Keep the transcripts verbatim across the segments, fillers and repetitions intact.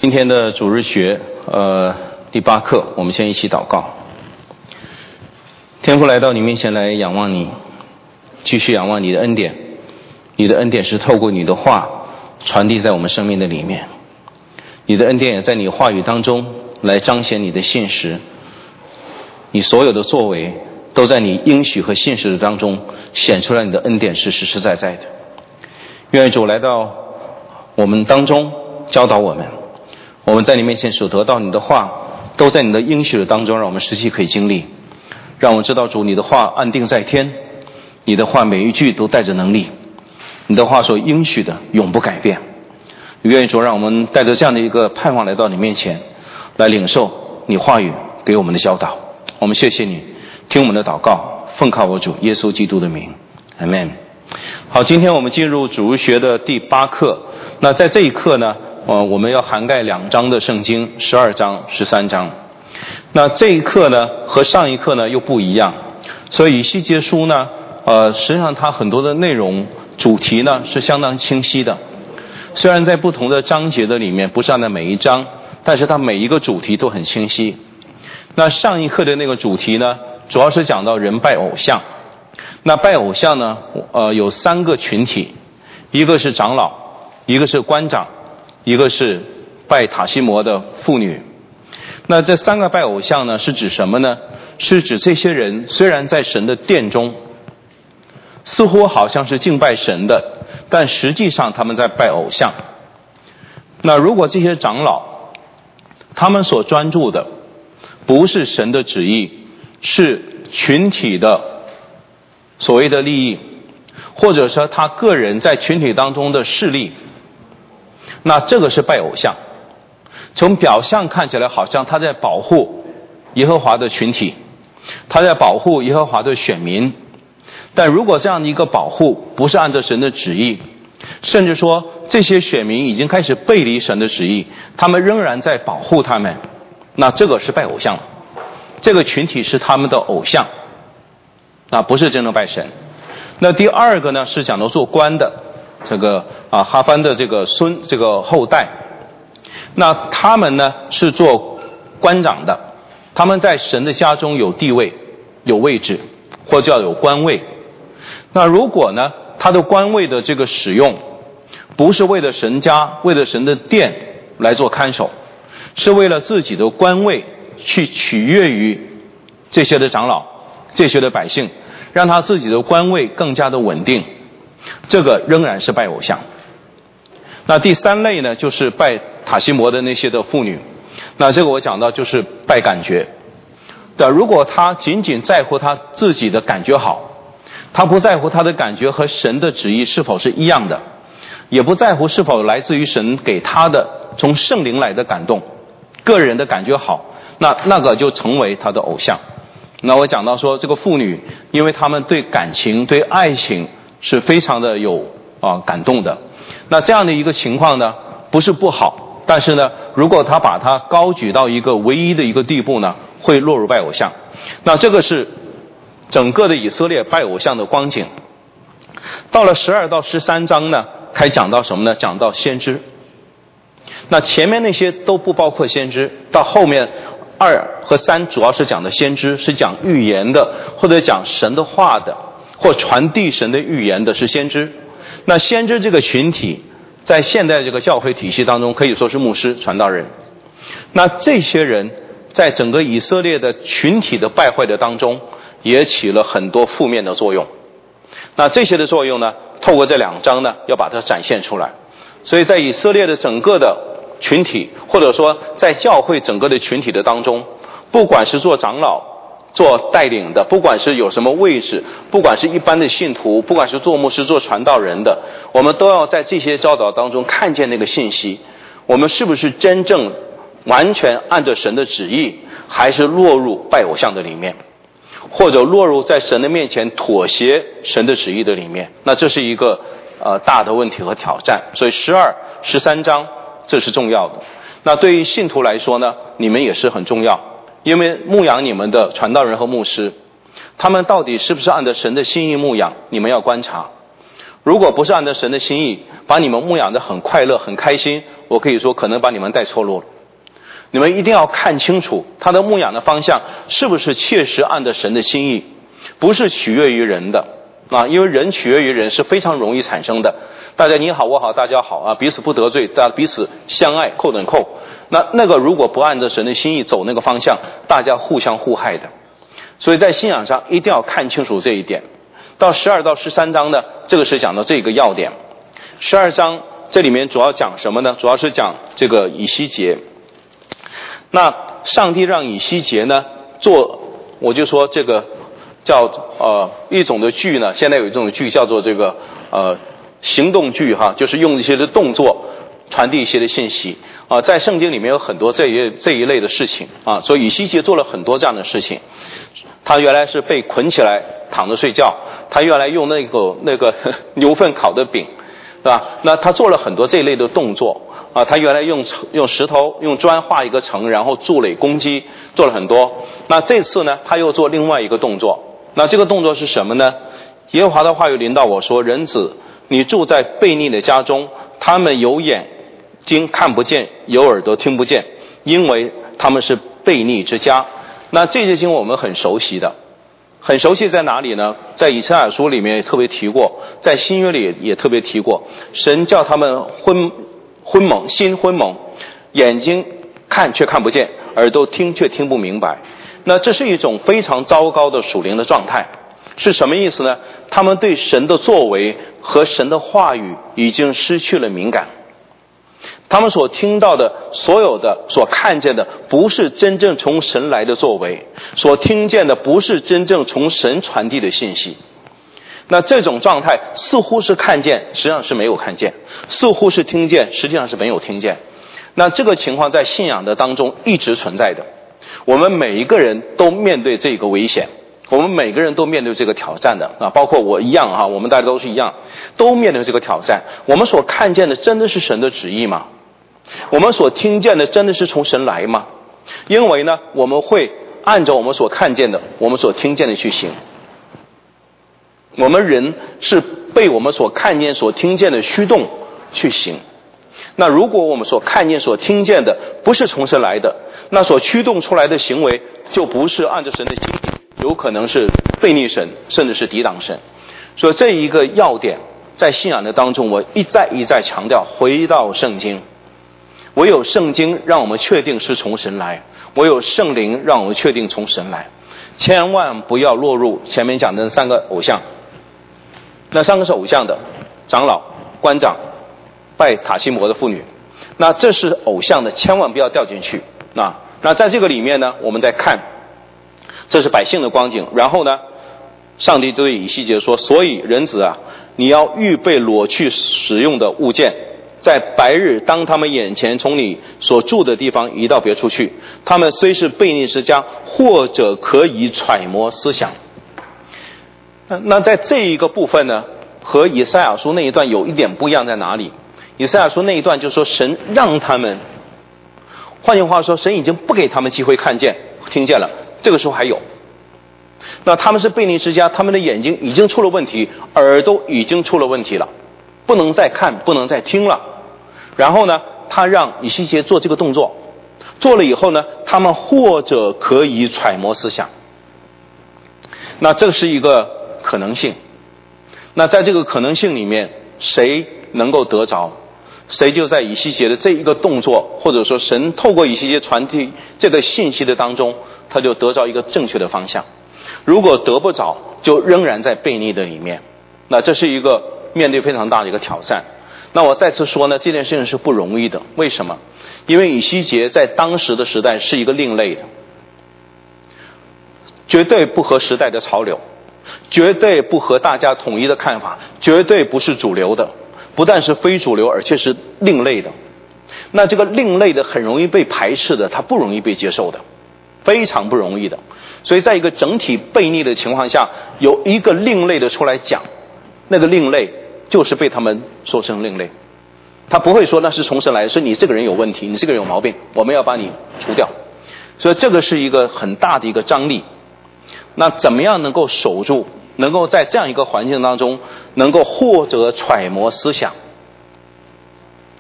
今天的主日学，呃，第八课，我们先一起祷告。天父来到你面前来仰望你，继续仰望你的恩典。你的恩典是透过你的话传递在我们生命的里面，你的恩典也在你话语当中来彰显你的信实。你所有的作为都在你应许和信实的当中显出来，你的恩典是实实在在的。愿主来到我们当中教导我们，我们在你面前所得到你的话都在你的应许的当中，让我们实际可以经历。让我们知道主你的话安定在天，你的话每一句都带着能力，你的话所应许的永不改变。愿意主让我们带着这样的一个盼望来到你面前，来领受你话语给我们的教导。我们谢谢你，听我们的祷告，奉靠我主耶稣基督的名，阿们。好，今天我们进入主日学的第八课。那在这一课呢，呃，我们要涵盖两章的圣经，十二章、十三章。那这一课呢，和上一课呢又不一样。所以以西结书呢，呃，实际上它很多的内容主题呢是相当清晰的。虽然在不同的章节的里面不是按照每一章，但是它每一个主题都很清晰。那上一课的那个主题呢，主要是讲到人拜偶像。那拜偶像呢，呃，有三个群体，一个是长老，一个是官长，一个是拜塔西摩的妇女。那这三个拜偶像呢，是指什么呢？是指这些人虽然在神的殿中，似乎好像是敬拜神的，但实际上他们在拜偶像。那如果这些长老他们所专注的不是神的旨意，是群体的所谓的利益，或者说他个人在群体当中的势力，那这个是拜偶像。从表象看起来好像他在保护耶和华的群体，他在保护耶和华的选民。但如果这样的一个保护不是按照神的旨意，甚至说这些选民已经开始背离神的旨意，他们仍然在保护他们，那这个是拜偶像。这个群体是他们的偶像，那不是真正拜神。那第二个呢，是讲到做官的这个啊哈番的这个孙这个后代。那他们呢是做官长的，他们在神的家中有地位有位置，或叫有官位。那如果呢他的官位的这个使用不是为了神家为了神的殿来做看守，是为了自己的官位去取悦于这些的长老这些的百姓，让他自己的官位更加的稳定，这个仍然是拜偶像。那第三类呢，就是拜塔西摩的那些的妇女。那这个我讲到就是拜感觉。对，如果他仅仅在乎他自己的感觉好，他不在乎他的感觉和神的旨意是否是一样的，也不在乎是否来自于神给他的从圣灵来的感动，个人的感觉好，那那个就成为他的偶像。那我讲到说这个妇女，因为他们对感情对爱情是非常的有啊感动的，那这样的一个情况呢不是不好，但是呢如果他把它高举到一个唯一的一个地步呢，会落入拜偶像。那这个是整个的以色列拜偶像的光景。到了十二到十三章呢，开讲到什么呢？讲到先知。那前面那些都不包括先知，到后面二和三主要是讲的先知，是讲预言的，或者讲神的话的，或传递神的预言的是先知。那先知这个群体在现代这个教会体系当中可以说是牧师传道人。那这些人在整个以色列的群体的败坏的当中也起了很多负面的作用。那这些的作用呢，透过这两章呢要把它展现出来。所以在以色列的整个的群体，或者说在教会整个的群体的当中，不管是做长老做带领的，不管是有什么位置，不管是一般的信徒，不管是做牧师做传道人的，我们都要在这些教导当中看见那个信息，我们是不是真正完全按照神的旨意，还是落入拜偶像的里面，或者落入在神的面前妥协神的旨意的里面。那这是一个呃大的问题和挑战。所以十二十三章这是重要的。那对于信徒来说呢，你们也是很重要，因为牧养你们的传道人和牧师，他们到底是不是按照神的心意牧养，你们要观察。如果不是按照神的心意，把你们牧养得很快乐很开心， 我可以说可能把你们带错路了。你们一定要看清楚他的牧养的方向是不是切实按着神的心意，不是取悦于人的啊，因为人取悦于人是非常容易产生的。大家你好我好大家好啊，彼此不得罪，大家彼此相爱扣等扣。那那个如果不按着神的心意走那个方向，大家互相互害的。所以在信仰上一定要看清楚这一点。到十二到十三章呢，这个是讲到这个要点。十二章这里面主要讲什么呢？主要是讲这个以西结。那上帝让以西结呢做，我就说这个叫呃一种的剧呢，现在有一种剧叫做这个呃行动剧哈，就是用一些的动作传递一些的信息啊、呃。在圣经里面有很多这一这一类的事情啊，所以以西结做了很多这样的事情。他原来是被捆起来躺着睡觉，他原来用那个那个牛粪烤的饼，是吧？那他做了很多这一类的动作啊，他原来用用石头用砖画一个城，然后筑垒攻击，做了很多。那这次呢，他又做另外一个动作。那这个动作是什么呢？耶和华的话又临到我说：人子，你住在悖逆的家中，他们有眼睛看不见，有耳朵听不见，因为他们是悖逆之家。那这些经文我们很熟悉的，很熟悉在哪里呢？在以赛亚书里面也特别提过，在新约里也特别提过，神叫他们昏昏蒙，心昏蒙，眼睛看却看不见，耳朵听却听不明白。那这是一种非常糟糕的属灵的状态。是什么意思呢？他们对神的作为和神的话语已经失去了敏感，他们所听到的所有的所看见的不是真正从神来的作为，所听见的不是真正从神传递的信息。那这种状态似乎是看见，实际上是没有看见，似乎是听见，实际上是没有听见。那这个情况在信仰的当中一直存在的，我们每一个人都面对这个危险，我们每个人都面对这个挑战的啊，包括我一样哈，我们大家都是一样，都面对这个挑战。我们所看见的真的是神的旨意吗？我们所听见的真的是从神来吗？因为呢，我们会按照我们所看见的，我们所听见的去行。我们人是被我们所看见、所听见的驱动去行。那如果我们所看见、所听见的不是从神来的，那所驱动出来的行为就不是按照神的心意，有可能是悖逆神，甚至是抵挡神。所以这一个要点在信仰的当中，我一再一再强调，回到圣经。唯有圣经让我们确定是从神来，唯有圣灵让我们确定从神来。千万不要落入前面讲的三个偶像。那三个是偶像的长老、官长、拜塔西摩的妇女，那这是偶像的，千万不要掉进去。那那在这个里面呢，我们再看，这是百姓的光景。然后呢，上帝对以西结说：所以人子啊，你要预备裸去使用的物件，在白日当他们眼前从你所住的地方移到别处去，他们虽是悖逆之家，或者可以揣摩思想。那在这一个部分呢，和以赛亚书那一段有一点不一样在哪里？以赛亚书那一段就说神让他们，换句话说，神已经不给他们机会看见听见了，这个时候还有。那他们是悖逆之家，他们的眼睛已经出了问题，耳朵已经出了问题了，不能再看，不能再听了。然后呢，他让以西结做这个动作，做了以后呢，他们或者可以揣摩思想。那这是一个可能性。那在这个可能性里面，谁能够得着，谁就在以西结的这一个动作，或者说神透过以西结传递这个信息的当中，他就得着一个正确的方向。如果得不着，就仍然在悖逆的里面。那这是一个面对非常大的一个挑战。那我再次说呢，这件事情是不容易的。为什么？因为以西结在当时的时代是一个另类的，绝对不合时代的潮流，绝对不合大家统一的看法，绝对不是主流的，不但是非主流，而且是另类的。那这个另类的很容易被排斥的，它不容易被接受的，非常不容易的。所以在一个整体悖逆的情况下，有一个另类的出来讲，那个另类就是被他们说成另类。他不会说那是从神来的，说你这个人有问题，你这个人有毛病，我们要把你除掉。所以这个是一个很大的一个张力。那怎么样能够守住，能够在这样一个环境当中能够或者揣摩思想？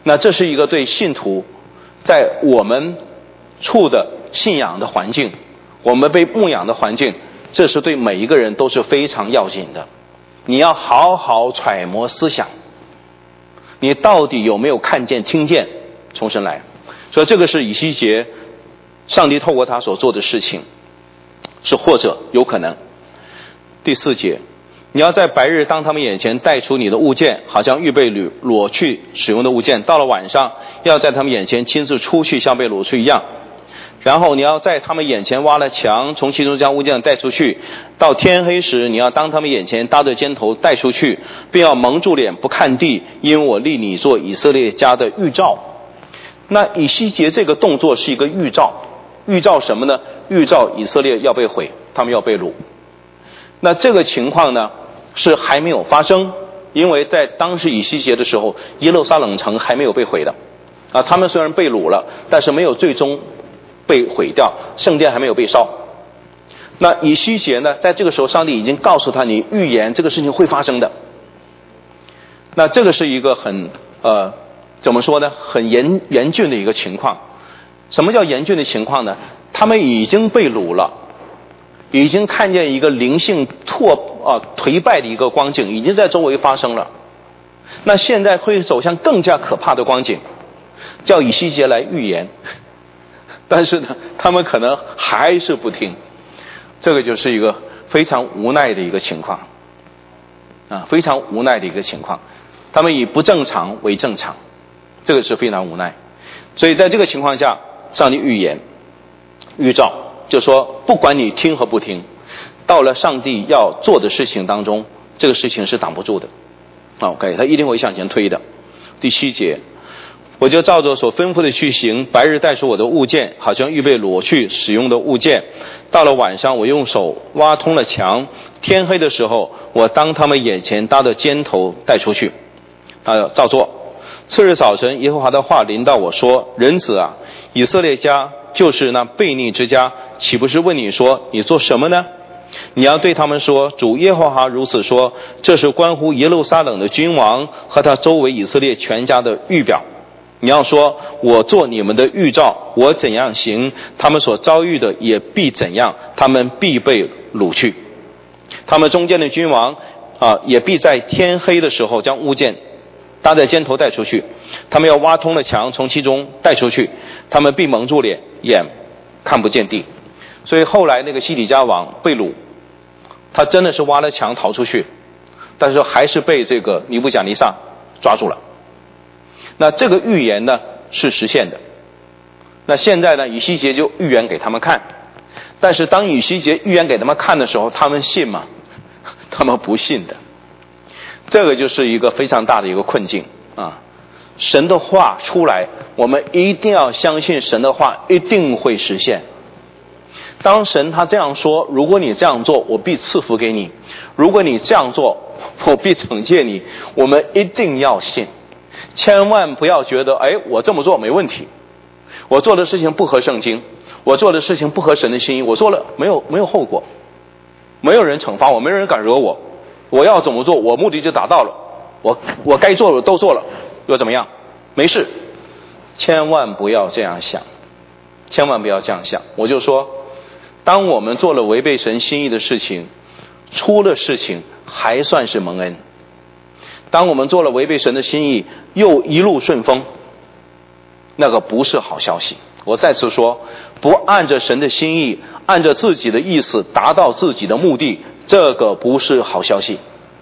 那这是一个对信徒在我们处的信仰的环境，我们被牧养的环境，这是对每一个人都是非常要紧的。你要好好揣摩思想，你到底有没有看见听见从神来。所以这个是以西结上帝透过他所做的事情，是或者有可能。第四节，你要在白日当他们眼前带出你的物件，好像预备裸去使用的物件，到了晚上要在他们眼前亲自出去，像被掳去一样。然后你要在他们眼前挖了墙，从其中将物件带出去，到天黑时你要当他们眼前搭着肩头带出去，并要蒙住脸不看地，因为我立你做以色列家的预兆。那以西结这个动作是一个预兆，预兆什么呢？预兆以色列要被毁，他们要被掳。那这个情况呢是还没有发生，因为在当时以西结的时候，耶路撒冷城还没有被毁的啊，他们虽然被掳了，但是没有最终被毁掉，圣殿还没有被烧。那以西结呢，在这个时候上帝已经告诉他，你预言这个事情会发生的。那这个是一个很呃怎么说呢，很严严峻的一个情况。什么叫严峻的情况呢？他们已经被掳了，已经看见一个灵性拓啊颓败的一个光景已经在周围发生了。那现在会走向更加可怕的光景，叫以西结来预言，但是呢他们可能还是不听，这个就是一个非常无奈的一个情况啊，非常无奈的一个情况。他们以不正常为正常，这个是非常无奈。所以在这个情况下，上帝预言预兆，就说不管你听和不听，到了上帝要做的事情当中，这个事情是挡不住的。 OK， 他一定会向前推的。第七节，我就照着所吩咐的去行，白日带出我的物件，好像预备裸去使用的物件，到了晚上我用手挖通了墙，天黑的时候我当他们眼前搭的肩头带出去。他照做。次日早晨，耶和华的话临到我说，人子啊，以色列家就是那悖逆之家，岂不是问你说，你做什么呢？你要对他们说，主耶和华如此说，这是关乎耶路撒冷的君王和他周围以色列全家的预表。你要说，我做你们的预兆，我怎样行，他们所遭遇的也必怎样，他们必被掳去。他们中间的君王啊，也必在天黑的时候将物件搭在肩头带出去，他们要挖通了墙，从其中带出去，他们必蒙住脸，眼看不见地。所以后来那个西底家王被掳，他真的是挖了墙逃出去，但是还是被这个尼布甲尼撒抓住了。那这个预言呢是实现的。那现在呢，以西结就预言给他们看，但是当以西结预言给他们看的时候，他们信吗？他们不信的。这个就是一个非常大的一个困境啊！神的话出来，我们一定要相信神的话一定会实现。当神他这样说，如果你这样做，我必赐福给你；如果你这样做，我必惩戒你。我们一定要信，千万不要觉得，哎，我这么做没问题，我做的事情不合圣经，我做的事情不合神的心意，我做了没有没有后果，没有人惩罚我，没有人敢惹我。我要怎么做，我目的就达到了，我我该做的都做了，又怎么样？没事。千万不要这样想，千万不要这样想。我就说，当我们做了违背神心意的事情，出了事情还算是蒙恩；当我们做了违背神的心意，又一路顺风，那个不是好消息。我再次说，不按着神的心意，按着自己的意思达到自己的目的，这个不是好消息，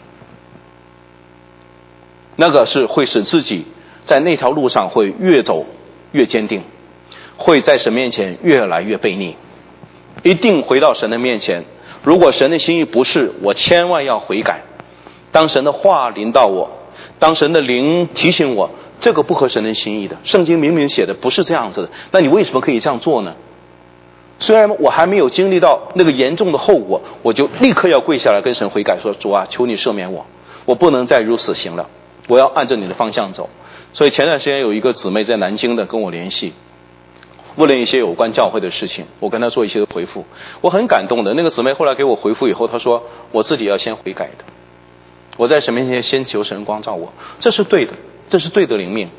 那个是会使自己在那条路上会越走越坚定，会在神面前越来越悖逆，一定回到神的面前。如果神的心意不是，我千万要悔改。当神的话临到我，当神的灵提醒我，这个不合神的心意的，圣经明明写的不是这样子的，那你为什么可以这样做呢？虽然我还没有经历到那个严重的后果，我就立刻要跪下来跟神悔改，说，主啊，求你赦免我，我不能再如此行了，我要按照你的方向走。所以前段时间有一个姊妹在南京的跟我联系，问了一些有关教会的事情，我跟她做一些回复，我很感动的。那个姊妹后来给我回复以后，她说我自己要先悔改的，我在神面前先求神光照我，这是对的，这是对的灵命。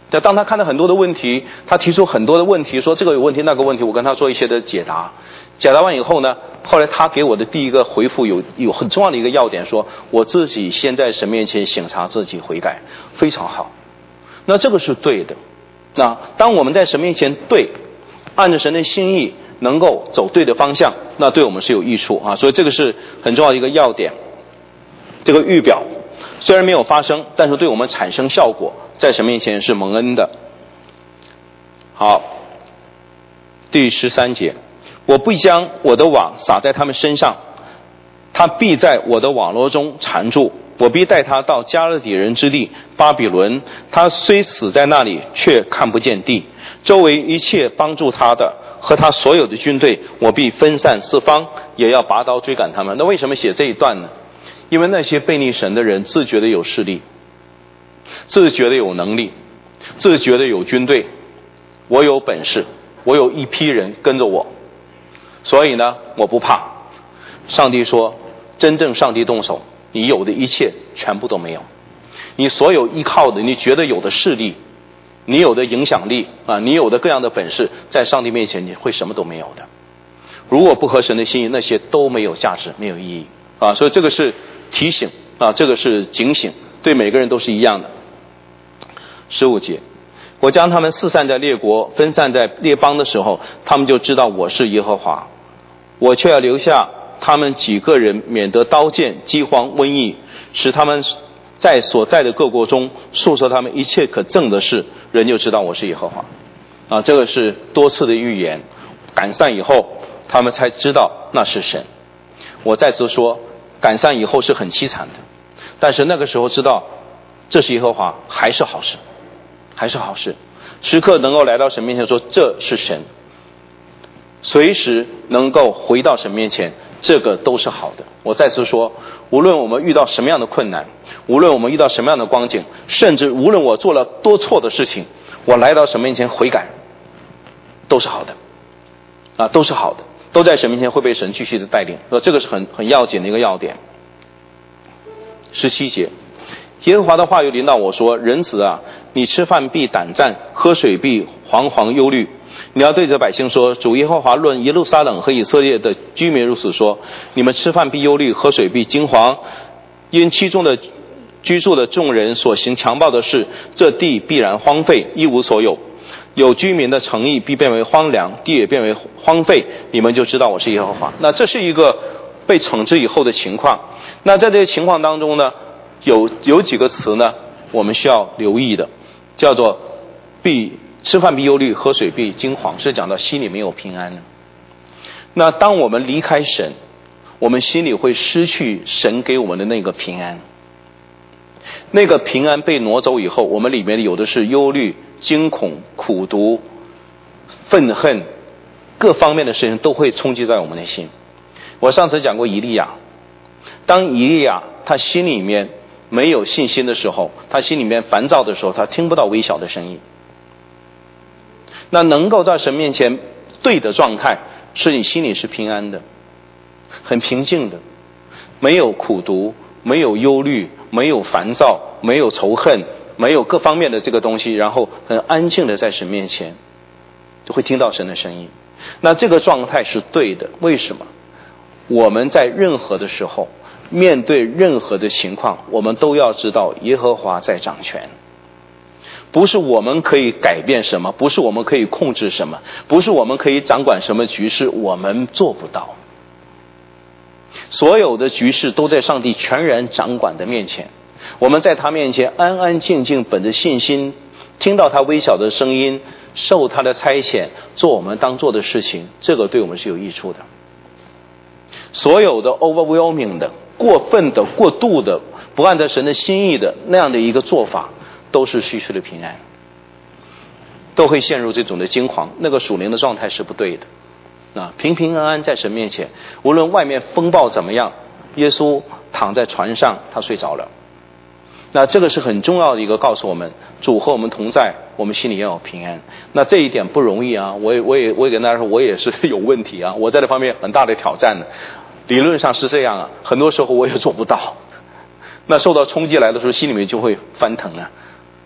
那当他看到很多的问题，他提出很多的问题，说这个有问题那个问题，我跟他做一些的解答。解答完以后呢，后来他给我的第一个回复有有很重要的一个要点，说我自己先在神面前省察自己悔改，非常好。那这个是对的。那当我们在神面前对，按照神的心意能够走对的方向，那对我们是有益处啊。所以这个是很重要的一个要点。这个预表虽然没有发生，但是对我们产生效果，在神面前是蒙恩的。好，第十三节，我必将我的网撒在他们身上，他必在我的网罗中缠住，我必带他到加勒底人之地巴比伦，他虽死在那里，却看不见地，周围一切帮助他的和他所有的军队，我必分散四方，也要拔刀追赶他们。那为什么写这一段呢？因为那些背逆神的人自觉的有势力，自觉的有能力，自觉的有军队，我有本事，我有一批人跟着我，所以呢我不怕。上帝说，真正上帝动手，你有的一切全部都没有，你所有依靠的，你觉得有的势力，你有的影响力啊，你有的各样的本事，在上帝面前你会什么都没有的。如果不合神的心意，那些都没有价值，没有意义啊。所以这个是提醒啊，这个是警醒，对每个人都是一样的。十五节，我将他们四散在列国，分散在列邦的时候，他们就知道我是耶和华，我却要留下他们几个人，免得刀剑、饥荒、瘟疫，使他们在所在的各国中述说他们一切可憎的事，人就知道我是耶和华啊。这个是多次的预言，赶散以后他们才知道那是神。我再次说，赶散以后是很凄惨的，但是那个时候知道这是耶和华，还是好事，还是好事。时刻能够来到神面前说这是神，随时能够回到神面前，这个都是好的。我再次说，无论我们遇到什么样的困难，无论我们遇到什么样的光景，甚至无论我做了多错的事情，我来到神面前悔改，都是好的啊，都是好的，都在神面前会被神继续的带领。这个是很很要紧的一个要点。十七节，耶和华的话又临到我说，人子啊，你吃饭必胆战，喝水必惶惶忧虑。你要对着百姓说，主耶和华论耶路撒冷和以色列的居民如此说，你们吃饭必忧虑，喝水必惊惶，因其中的居住的众人所行强暴的事，这地必然荒废，一无所有，有居民的城邑必变为荒凉，地也变为荒废，你们就知道我是耶和华。那这是一个被惩治以后的情况。那在这个情况当中呢，有有几个词呢我们需要留意的，叫做必吃饭必忧虑，喝水必惊惶，是讲到心里没有平安。那当我们离开神，我们心里会失去神给我们的那个平安，那个平安被挪走以后，我们里面有的是忧虑、惊恐、苦毒、愤恨，各方面的事情都会冲击在我们的心。我上次讲过以利亚，当以利亚他心里面没有信心的时候，他心里面烦躁的时候，他听不到微小的声音。那能够在神面前对的状态，是你心里是平安的，很平静的，没有苦毒，没有忧虑，没有烦躁，没有仇恨，没有各方面的这个东西，然后很安静的在神面前就会听到神的声音。那这个状态是对的。为什么？我们在任何的时候，面对任何的情况，我们都要知道耶和华在掌权，不是我们可以改变什么，不是我们可以控制什么，不是我们可以掌管什么局势，我们做不到。所有的局势都在上帝全然掌管的面前，我们在他面前安安静静，本着信心，听到他微小的声音，受他的差遣，做我们当做的事情，这个对我们是有益处的。所有的 overwhelming 的、过分的、过度的、不按照神的心意的那样的一个做法，都是虚虚的平安，都会陷入这种的惊慌，那个属灵的状态是不对的啊！平平安安在神面前，无论外面风暴怎么样，耶稣躺在船上，他睡着了。那这个是很重要的一个告诉我们，主和我们同在，我们心里要有平安。那这一点不容易啊！我也我也我也跟大家说，我也是有问题啊！我在这方面很大的挑战的。理论上是这样啊，很多时候我也做不到。那受到冲击来的时候，心里面就会翻腾啊。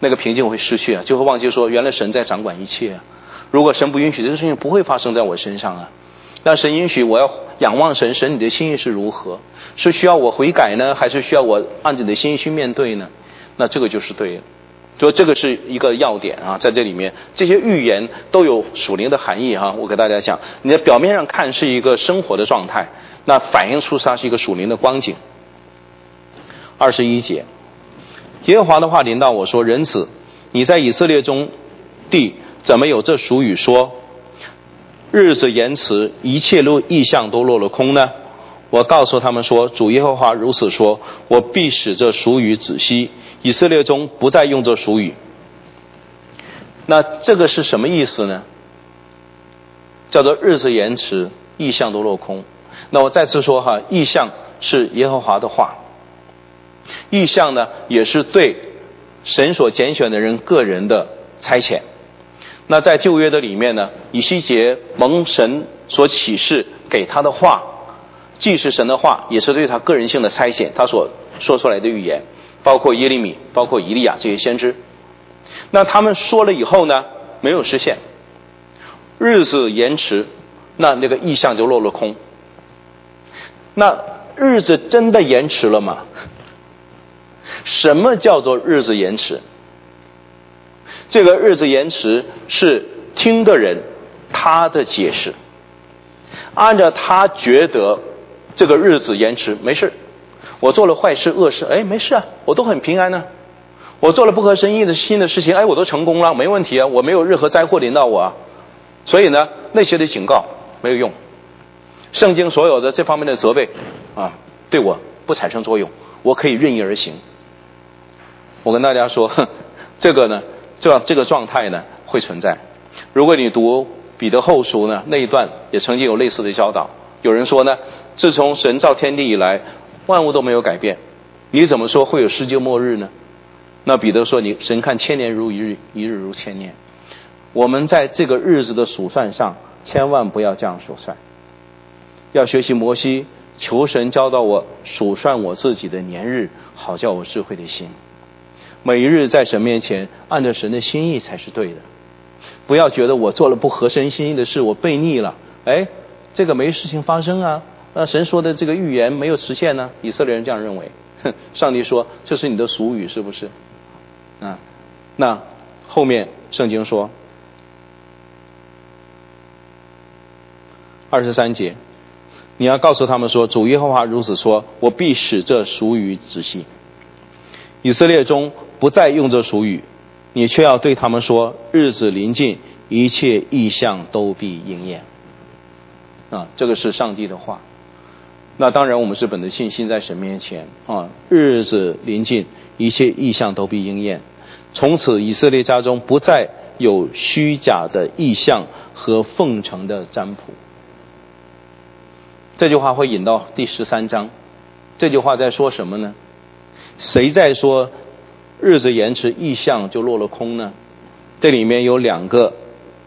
那个平静会失去啊，就会忘记说原来神在掌管一切啊。如果神不允许，这个事情不会发生在我身上啊。但神允许，我要仰望神，神你的心意是如何？是需要我悔改呢，还是需要我按着你的心意去面对呢？那这个就是对了。所以这个是一个要点啊，在这里面这些预言都有属灵的含义哈、啊。我给大家讲，你在表面上看是一个生活的状态，那反映出它是一个属灵的光景。二十一节，耶和华的话临到我说：人子，你在以色列中地怎么有这俗语说，日子延迟，一切路意象都落了空呢？我告诉他们说，主耶和华如此说，我必使这俗语止息，以色列中不再用这俗语。那这个是什么意思呢？叫做日子延迟，意象都落空。那我再次说哈，意象是耶和华的话，意象呢也是对神所拣选的人个人的差遣。那在旧约的里面呢，以西结蒙神所启示给他的话，既是神的话，也是对他个人性的差遣，他所说出来的预言，包括耶利米，包括以利亚这些先知。那他们说了以后呢，没有实现，日子延迟，那那个意象就落了空。那日子真的延迟了吗？什么叫做日子延迟？这个日子延迟是听的人他的解释，按照他觉得这个日子延迟没事，我做了坏事恶事，哎没事啊，我都很平安呢、啊。我做了不合神意的新的事情，哎我都成功了，没问题啊，我没有任何灾祸临到我啊。所以呢，那些的警告没有用，圣经所有的这方面的责备啊，对我不产生作用，我可以任意而行。我跟大家说，这个呢这这个状态呢会存在。如果你读彼得后书呢，那一段也曾经有类似的教导。有人说呢，自从神造天地以来，万物都没有改变，你怎么说会有世界末日呢？那彼得说，你神看千年如一日，一日如千年。我们在这个日子的数算上，千万不要这样数算，要学习摩西，求神教导我数算我自己的年日，好叫我智慧的心。每一日在神面前按照神的心意才是对的，不要觉得我做了不合神心意的事，我悖逆了，哎，这个没事情发生啊，那神说的这个预言没有实现呢、啊？以色列人这样认为，上帝说这是你的俗语，是不是？啊，那后面圣经说二十三节，你要告诉他们说，主耶和华如此说，我必使这俗语止息，以色列中不再用这俗语，你却要对他们说，日子临近，一切异象都必应验。啊，这个是上帝的话。那当然我们是本着信心在神面前啊，日子临近，一切异象都必应验。从此以色列家中不再有虚假的异象和奉承的占卜。这句话会引到第十三章。这句话在说什么呢？谁在说日子延迟，异象就落了空呢？这里面有两个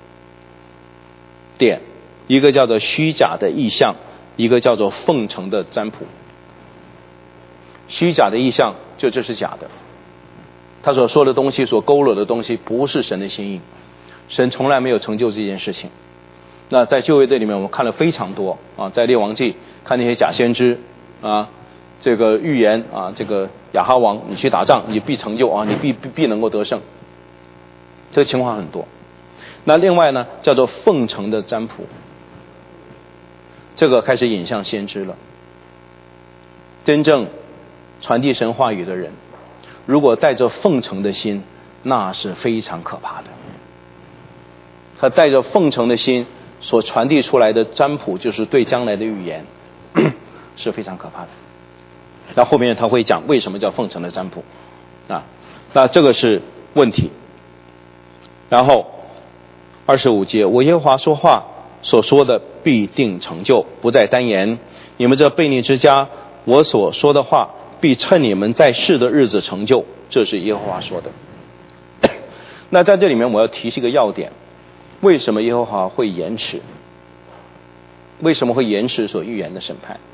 点，一个叫做虚假的异象，一个叫做奉承的占卜。虚假的异象就这是假的，他所说的东西，所勾勒的东西不是神的心意，神从来没有成就这件事情。那在旧约的里面我们看了非常多啊，在列王记看那些假先知啊，这个预言啊，这个亚哈王你去打仗你必成就啊，你必必必能够得胜，这个情况很多。那另外呢叫做奉承的占卜，这个开始引向先知了。真正传递神话语的人，如果带着奉承的心，那是非常可怕的。他带着奉承的心所传递出来的占卜，就是对将来的预言，是非常可怕的。那后面他会讲为什么叫奉承的占卜啊，那这个是问题。然后二十五节，我耶和华说话所说的必定成就，不再单言。你们这悖逆之家，我所说的话必趁你们在世的日子成就，这是耶和华说的。那在这里面我要提一个要点，为什么耶和华会延迟？为什么会延迟所预言的审判？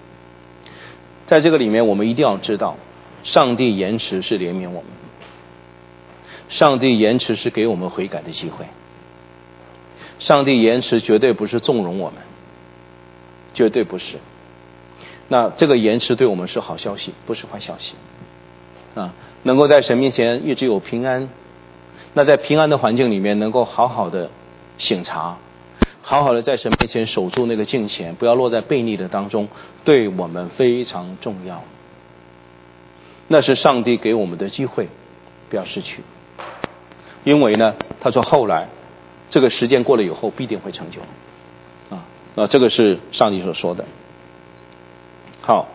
在这个里面我们一定要知道，上帝延迟是怜悯我们。 上帝延迟是给我们悔改的机会。上帝延迟绝对不是纵容我们，绝对不是。那这个延迟对我们是好消息，不是坏消息啊！能够在神面前一直有平安，那在平安的环境里面能够好好的省察，好好的在神面前守住那个敬虔，不要落在悖逆的当中，对我们非常重要。那是上帝给我们的机会，不要失去。因为呢，他说后来这个时间过了以后必定会成就啊，那这个是上帝所说的。好，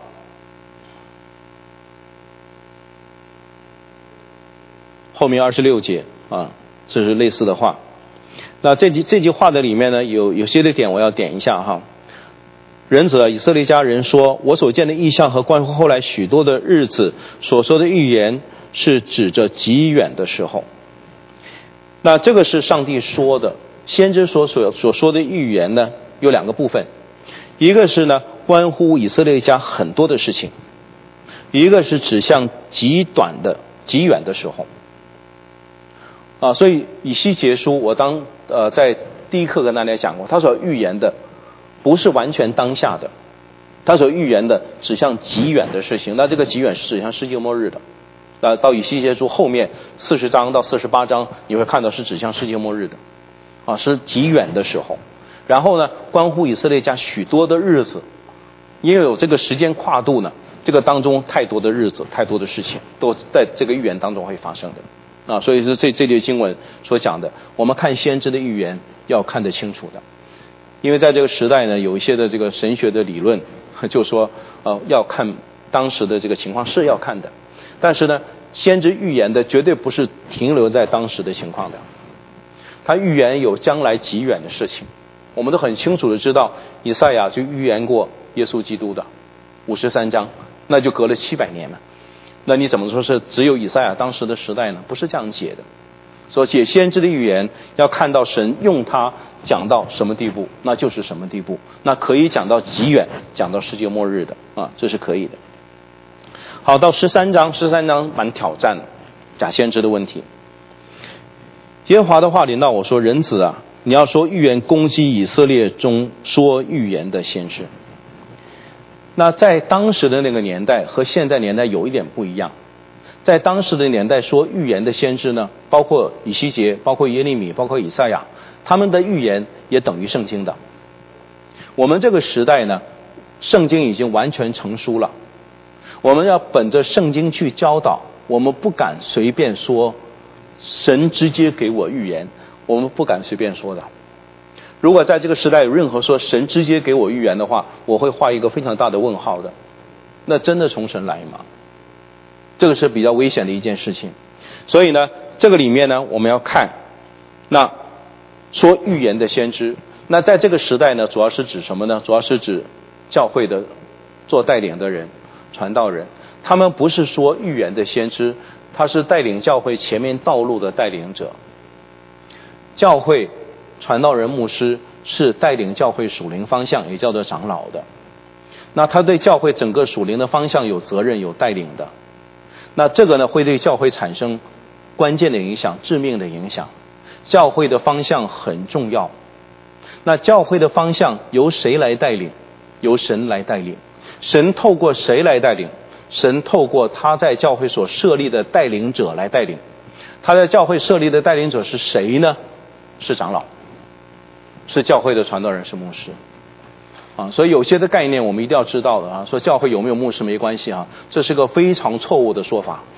后面二十六节啊，这是类似的话。那这句这句话的里面呢，有有些的点我要点一下哈。人子啊，以色列家人说，我所见的异象和关乎后来许多的日子所说的预言，是指着极远的时候。那这个是上帝说的，先知所所所说的预言呢，有两个部分，一个是呢关乎以色列家很多的事情，一个是指向极短的极远的时候啊。所以以西结书我当呃在第一课跟大家讲过，他所预言的不是完全当下的，他所预言的指向极远的事情。那这个极远是指向世界末日的。那到以西结书后面四十章到四十八章，你会看到是指向世界末日的啊，是极远的时候。然后呢，关乎以色列家许多的日子，因为有这个时间跨度呢，这个当中太多的日子，太多的事情都在这个预言当中会发生的啊。所以是这这节经文所讲的，我们看先知的预言要看得清楚的。因为在这个时代呢，有一些的这个神学的理论就说呃要看当时的这个情况，是要看的，但是呢先知预言的绝对不是停留在当时的情况的，他预言有将来极远的事情。我们都很清楚的知道，以赛亚就预言过耶稣基督的五十三章，那就隔了七百年了。那你怎么说是只有以赛亚当时的时代呢？不是这样解的。所以解先知的预言要看到神用它讲到什么地步，那就是什么地步，那可以讲到极远，讲到世界末日的啊，这是可以的。好，到十三章，十三章蛮挑战的假先知的问题。耶和华的话临到我说，人子啊，你要说预言攻击以色列中说预言的先知。那在当时的那个年代和现在年代有一点不一样，在当时的年代说预言的先知呢，包括以西结，包括耶利米，包括以赛亚，他们的预言也等于圣经的。我们这个时代呢，圣经已经完全成书了，我们要本着圣经去教导，我们不敢随便说神直接给我预言，我们不敢随便说的。如果在这个时代有任何说神直接给我预言的话，我会画一个非常大的问号的。那真的从神来吗？这个是比较危险的一件事情。所以呢，这个里面呢，我们要看那说预言的先知。那在这个时代呢，主要是指什么呢？主要是指教会的做带领的人，传道人。他们不是说预言的先知，他是带领教会前面道路的带领者。教会传道人、牧师是带领教会属灵方向，也叫做长老的。那他对教会整个属灵的方向有责任、有带领的。那这个呢，会对教会产生关键的影响、致命的影响。教会的方向很重要。那教会的方向由谁来带领？由神来带领。神透过谁来带领？神透过他在教会所设立的带领者来带领。他在教会设立的带领者是谁呢？是长老，是教会的传道人，是牧师啊。所以有些的概念我们一定要知道的啊，说教会有没有牧师没关系啊，这是个非常错误的说法。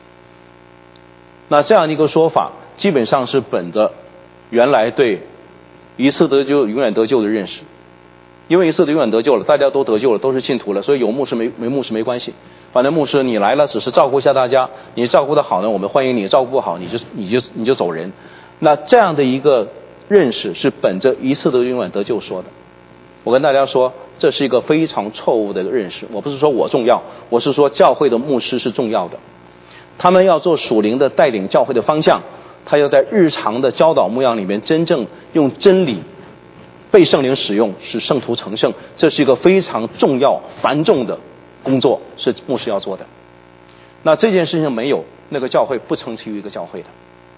那这样一个说法基本上是本着原来对一次得救永远得救的认识，因为一次的永远得救了，大家都得救了，都是信徒了，所以有牧师没没牧师没关系，反正牧师你来了只是照顾一下大家，你照顾得好呢我们欢迎你，照顾不好你就你就你就走人。那这样的一个认识是本着一次的永远得救说的。我跟大家说，这是一个非常错误的认识。我不是说我重要，我是说教会的牧师是重要的，他们要做属灵的带领教会的方向，他要在日常的教导牧养里面真正用真理被圣灵使用，使圣徒成圣，这是一个非常重要繁重的工作，是牧师要做的。那这件事情没有，那个教会不成其于一个教会的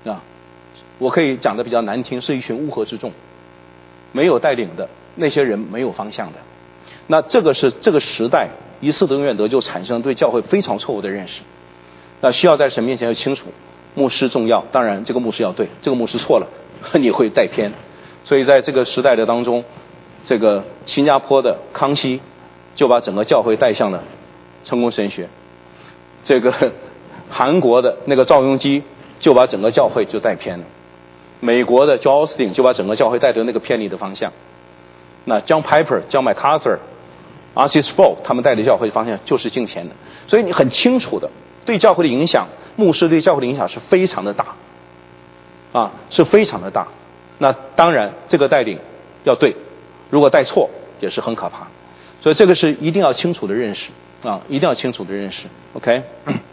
啊，我可以讲的比较难听，是一群乌合之众，没有带领的那些人，没有方向的。那这个是这个时代一次得永远得就产生对教会非常错误的认识。那需要在神面前要清楚，牧师重要，当然这个牧师要对，这个牧师错了你会带偏。所以在这个时代的当中，这个新加坡的康熙就把整个教会带向了成功神学，这个韩国的那个赵镕基就把整个教会就带偏了，美国的 Joel Osteen 就把整个教会带到那个偏离的方向，那 John Piper、John MacArthur、R C Sproul 他们带的教会方向就是敬虔的。所以你很清楚的对教会的影响，牧师对教会的影响是非常的大啊，是非常的大。那当然这个带领要对，如果带错也是很可怕。所以这个是一定要清楚的认识啊，一定要清楚的认识 OK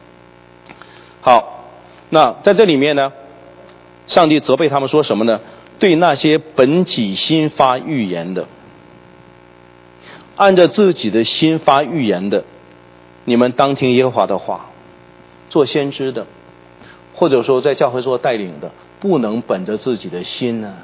好，那在这里面呢，上帝责备他们说什么呢？对那些本己心发预言的，按照自己的心发预言的，你们当听耶和华的话。做先知的，或者说在教会做带领的，不能本着自己的心呢、啊，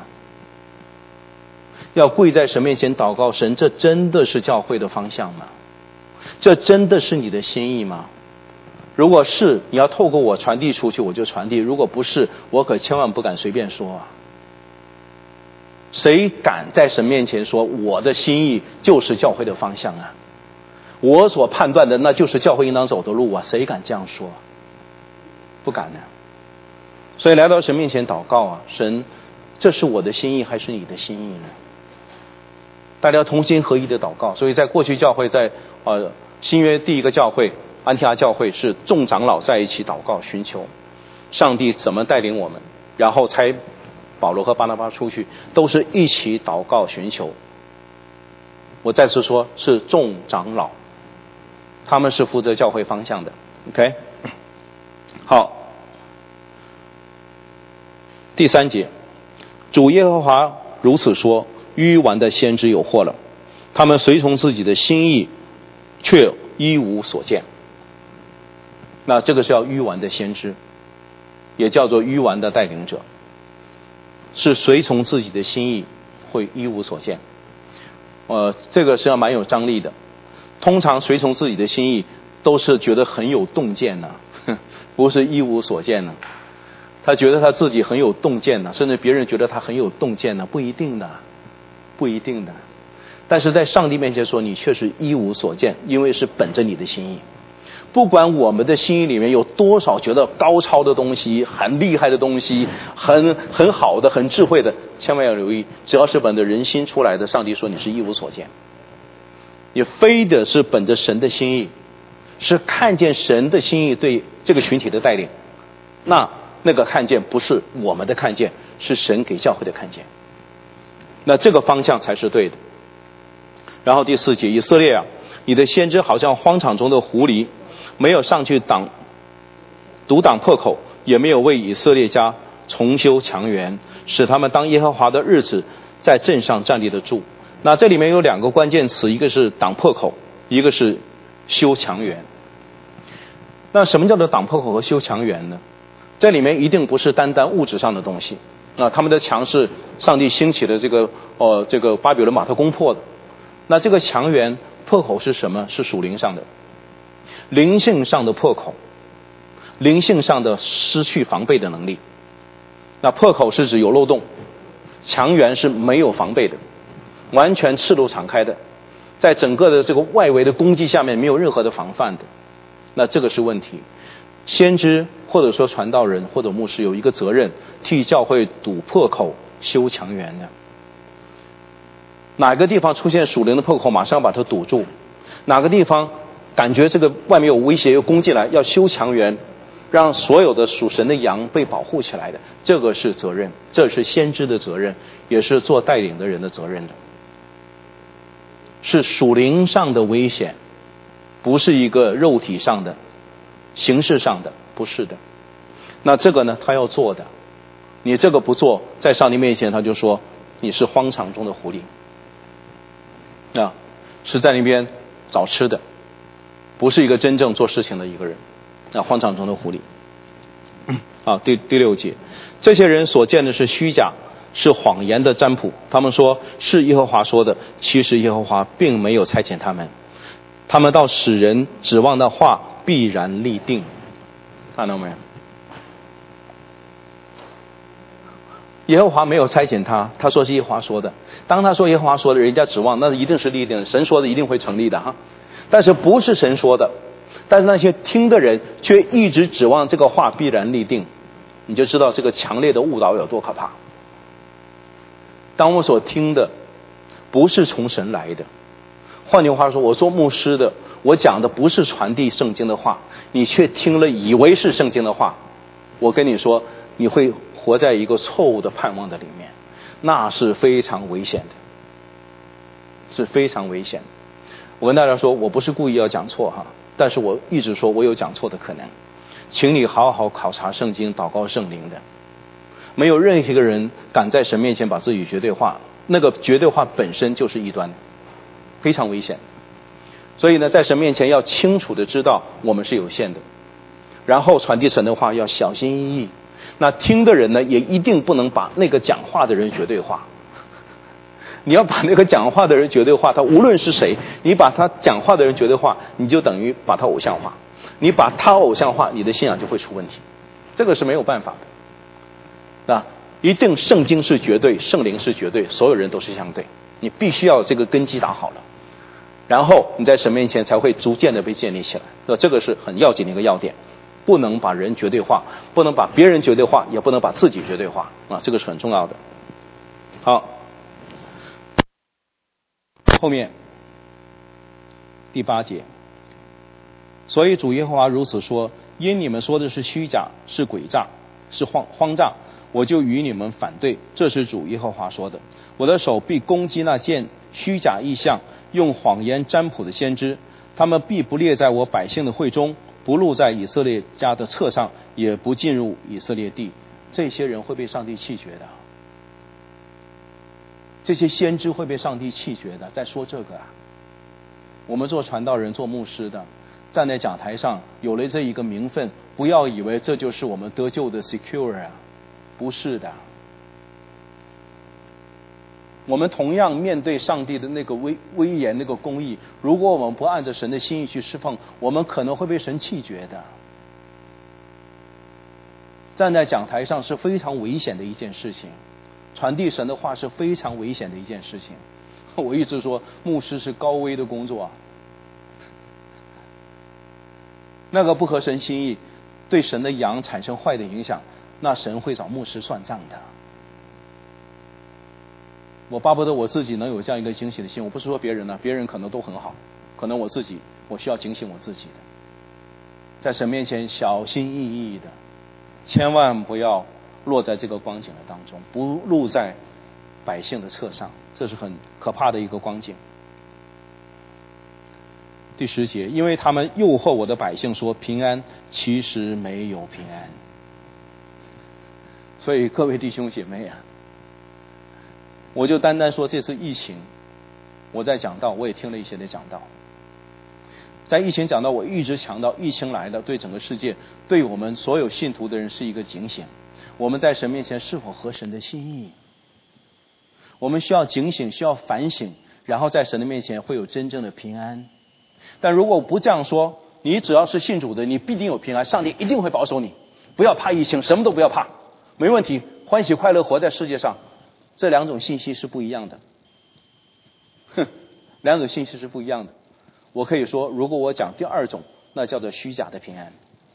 要跪在神面前祷告，神，这真的是教会的方向吗？这真的是你的心意吗？如果是，你要透过我传递出去，我就传递；如果不是，我可千万不敢随便说啊。谁敢在神面前说我的心意就是教会的方向啊？我所判断的那就是教会应当走的路啊，谁敢这样说？不敢的。所以来到神面前祷告啊，神，这是我的心意还是你的心意呢？大家同心合一的祷告。所以在过去教会，在呃新约第一个教会安提阿教会是众长老在一起祷告，寻求上帝怎么带领我们，然后才保罗和巴拿巴出去，都是一起祷告寻求。我再次说，是众长老，他们是负责教会方向的 OK 好，第三节，主耶和华如此说，愚顽的先知有祸了，他们随从自己的心意，却一无所见。那这个是叫愚顽的先知，也叫做愚顽的带领者，是随从自己的心意，会一无所见。呃，这个是要蛮有张力的。通常随从自己的心意，都是觉得很有洞见呢、啊，不是一无所见呢、啊。他觉得他自己很有洞见呢、啊，甚至别人觉得他很有洞见呢、啊，不一定的，不一定的。但是在上帝面前说，你却是一无所见，因为是本着你的心意。不管我们的心意里面有多少觉得高超的东西，很厉害的东西，很很好的，很智慧的，千万要留意，只要是本着人心出来的，上帝说你是一无所见。你非得是本着神的心意，是看见神的心意对这个群体的带领，那那个看见不是我们的看见，是神给教会的看见，那这个方向才是对的。然后第四节，以色列啊，你的先知好像荒场中的狐狸，没有上去挡堵挡破口，也没有为以色列家重修墙垣，使他们当耶和华的日子在阵上站立得住。那这里面有两个关键词，一个是挡破口，一个是修墙垣。那什么叫做挡破口和修墙垣呢？这里面一定不是单单物质上的东西啊，他们的墙是上帝兴起的这个呃这个巴比伦马特攻破的。那这个墙垣破口是什么？是属灵上的，灵性上的破口，灵性上的失去防备的能力。那破口是指有漏洞，墙垣是没有防备的，完全赤露敞开的，在整个的这个外围的攻击下面没有任何的防范的。那这个是问题。先知或者说传道人或者牧师有一个责任，替教会堵破口修墙垣的。哪个地方出现属灵的破口，马上把它堵住；哪个地方感觉这个外面有威胁又攻进来，要修墙垣，让所有的属神的羊被保护起来的，这个是责任，这是先知的责任，也是做带领的人的责任的。是属灵上的危险，不是一个肉体上的形式上的，不是的。那这个呢，他要做的，你这个不做，在上帝面前他就说你是荒场中的狐狸，啊，是在那边找吃的，不是一个真正做事情的一个人，那荒场中的狐狸。 啊，第第六节，这些人所见的是虚假，是谎言的占卜。他们说是耶和华说的，其实耶和华并没有差遣他们。他们到使人指望的话必然立定。看到没有？耶和华没有差遣他，他说是耶和华说的。当他说耶和华说的，人家指望那一定是立定的，神说的一定会成立的哈。但是不是神说的，但是那些听的人却一直指望这个话必然立定，你就知道这个强烈的误导有多可怕。当我所听的不是从神来的，换句话说，我做牧师的，我讲的不是传递圣经的话，你却听了以为是圣经的话，我跟你说，你会活在一个错误的盼望的里面，那是非常危险的，是非常危险的。我跟大家说，我不是故意要讲错哈，但是我一直说我有讲错的可能，请你好好考察圣经，祷告圣灵的。没有任何一个人敢在神面前把自己绝对化，那个绝对化本身就是异端，非常危险。所以呢，在神面前要清楚的知道我们是有限的，然后传递神的话要小心翼翼。那听的人呢，也一定不能把那个讲话的人绝对化。你要把那个讲话的人绝对化，他无论是谁，你把他讲话的人绝对化，你就等于把他偶像化。你把他偶像化，你的信仰就会出问题，这个是没有办法的。啊，一定圣经是绝对，圣灵是绝对，所有人都是相对。你必须要这个根基打好了，然后你在神面前才会逐渐的被建立起来。那这个是很要紧的一个要点，不能把人绝对化，不能把别人绝对化，也不能把自己绝对化啊，这个是很重要的。好，后面第八节，所以主耶和华如此说：因你们说的是虚假，是诡诈，是荒荒诈，我就与你们反对。这是主耶和华说的。我的手必攻击那见虚假异象、用谎言占卜的先知，他们必不列在我百姓的会中，不录在以色列家的册上，也不进入以色列地。这些人会被上帝弃绝的，这些先知会被上帝弃绝的。在说这个啊，我们做传道人、做牧师的，站在讲台上有了这一个名分，不要以为这就是我们得救的 secure 啊，不是的。我们同样面对上帝的那个威威严、那个公义，如果我们不按着神的心意去侍奉，我们可能会被神弃绝的。站在讲台上是非常危险的一件事情，传递神的话是非常危险的一件事情。我一直说，牧师是高危的工作啊，那个不合神心意，对神的羊产生坏的影响，那神会找牧师算账的。我巴不得我自己能有这样一个警醒的心，我不是说别人呢，别人可能都很好，可能我自己我需要警醒我自己的，在神面前小心翼翼的，千万不要落在这个光景的当中，不录在百姓的册上，这是很可怕的一个光景。第十节，因为他们诱惑我的百姓说平安，其实没有平安。所以各位弟兄姐妹啊，我就单单说这次疫情，我在讲道，我也听了一些的讲道。在疫情讲道，我一直强调，疫情来的对整个世界，对我们所有信徒的人是一个警醒。我们在神面前是否合神的心意？我们需要警醒，需要反省，然后在神的面前会有真正的平安。但如果不这样说，你只要是信主的，你必定有平安，上帝一定会保守你。不要怕疫情，什么都不要怕，没问题，欢喜快乐活在世界上。这两种信息是不一样的，哼，两种信息是不一样的。我可以说，如果我讲第二种，那叫做虚假的平安，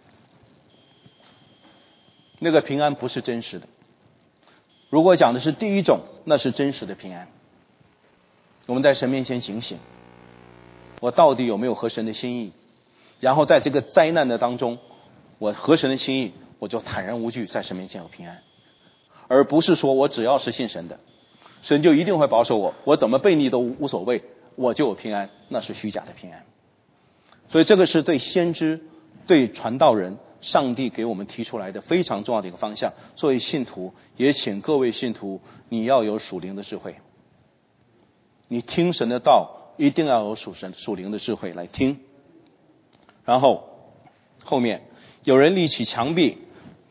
那个平安不是真实的。如果讲的是第一种，那是真实的平安。我们在神面前警醒，我到底有没有合神的心意？然后在这个灾难的当中，我合神的心意，我就坦然无惧，在神面前有平安。而不是说我只要是信神的，神就一定会保守我，我怎么悖逆都无所谓，我就有平安，那是虚假的平安。所以这个是对先知、对传道人，上帝给我们提出来的非常重要的一个方向。作为信徒，也请各位信徒，你要有属灵的智慧，你听神的道一定要有属神属灵的智慧来听。然后后面有人立起墙壁，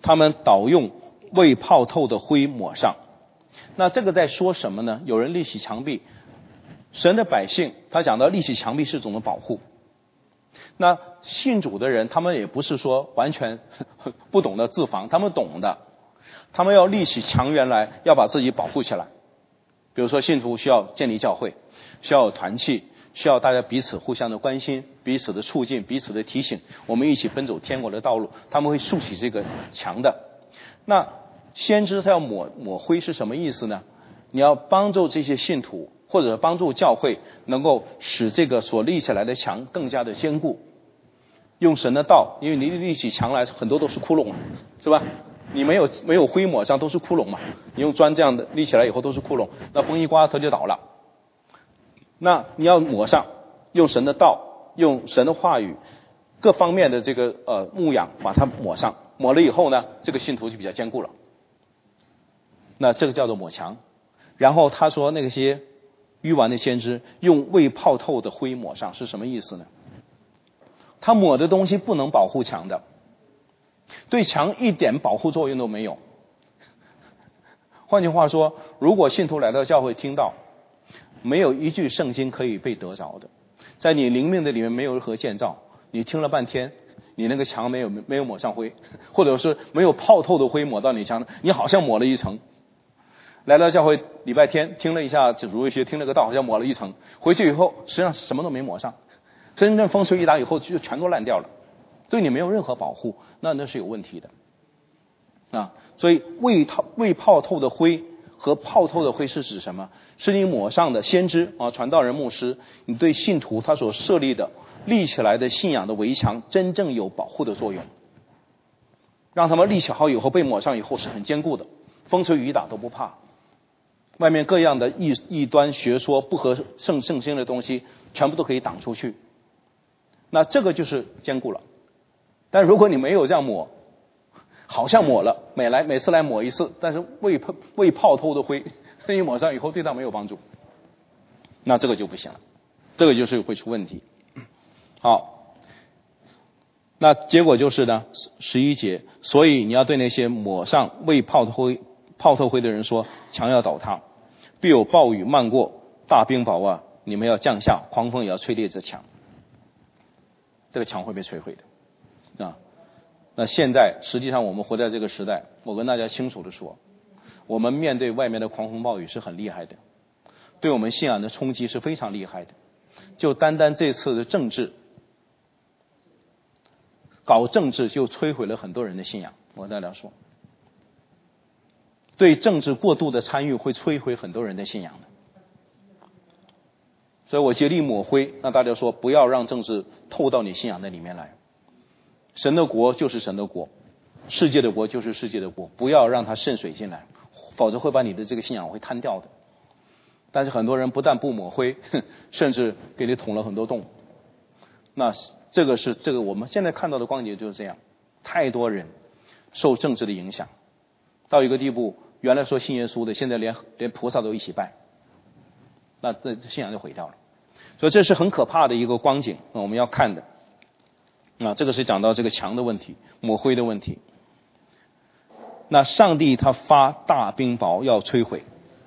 他们倒用未泡透的灰抹上。那这个在说什么呢？有人立起墙壁，神的百姓他讲到立起墙壁是一种的保护。那信主的人他们也不是说完全不懂得自防，他们懂的，他们要立起墙垣来，要把自己保护起来。比如说信徒需要建立教会，需要有团契，需要大家彼此互相的关心，彼此的促进，彼此的提醒，我们一起奔走天国的道路，他们会竖起这个墙的。那先知他要抹抹灰是什么意思呢？你要帮助这些信徒或者帮助教会能够使这个所立起来的墙更加的坚固，用神的道，因为你立起墙来很多都是窟窿，是吧？你没有没有灰抹上都是窟窿嘛，你用砖这样的立起来以后都是窟窿，那风一刮它就倒了。那你要抹上，用神的道，用神的话语，各方面的这个呃牧养把它抹上，抹了以后呢，这个信徒就比较坚固了。那这个叫做抹墙。然后他说那些愚顽的先知用未泡透的灰抹上是什么意思呢？他抹的东西不能保护墙的，对墙一点保护作用都没有。换句话说，如果信徒来到教会听到没有一句圣经可以被得着的，在你灵命的里面没有任何建造，你听了半天你那个墙没有没有抹上灰，或者是没有泡透的灰抹到你墙，你好像抹了一层。来到教会礼拜天听了一下主日学，听了个道，好像抹了一层，回去以后实际上什么都没抹上，真正风吹一打以后就全都烂掉了，对你没有任何保护，那那是有问题的啊。所以未泡未泡透的灰和泡透的灰是指什么？是你抹上的先知啊、传道人、牧师，你对信徒他所设立的立起来的信仰的围墙真正有保护的作用，让他们立起好以后被抹上以后是很坚固的，风吹雨打都不怕。外面各样的异异端学说不合圣圣经的东西全部都可以挡出去，那这个就是坚固了。但如果你没有这样抹，好像抹了，每来每次来抹一次，但是未泡未泡透的灰一抹上以后对它没有帮助，那这个就不行了，这个就是会出问题。好，那结果就是呢，十一节，所以你要对那些抹上未泡透灰泡透灰的人说，墙要倒塌，必有暴雨漫过，大冰雹啊，你们要降下，狂风也要吹裂这墙，这个墙会被摧毁的啊。那现在实际上我们活在这个时代，我跟大家清楚的说，我们面对外面的狂风暴雨是很厉害的，对我们信仰的冲击是非常厉害的。就单单这次的政治，搞政治就摧毁了很多人的信仰，我跟大家说，对政治过度的参与会摧毁很多人的信仰的。所以我竭力抹灰，让大家说不要让政治透到你信仰的里面来。神的国就是神的国，世界的国就是世界的国，不要让它渗水进来，否则会把你的这个信仰会摊掉的。但是很多人不但不抹灰，甚至给你捅了很多洞。那这个是这个我们现在看到的光景就是这样，太多人受政治的影响，到一个地步，原来说信耶稣的，现在连连菩萨都一起拜，那这信仰就毁掉了。所以这是很可怕的一个光景，我们要看的。啊，这个是讲到这个墙的问题，抹灰的问题。那上帝他发大冰雹要摧毁。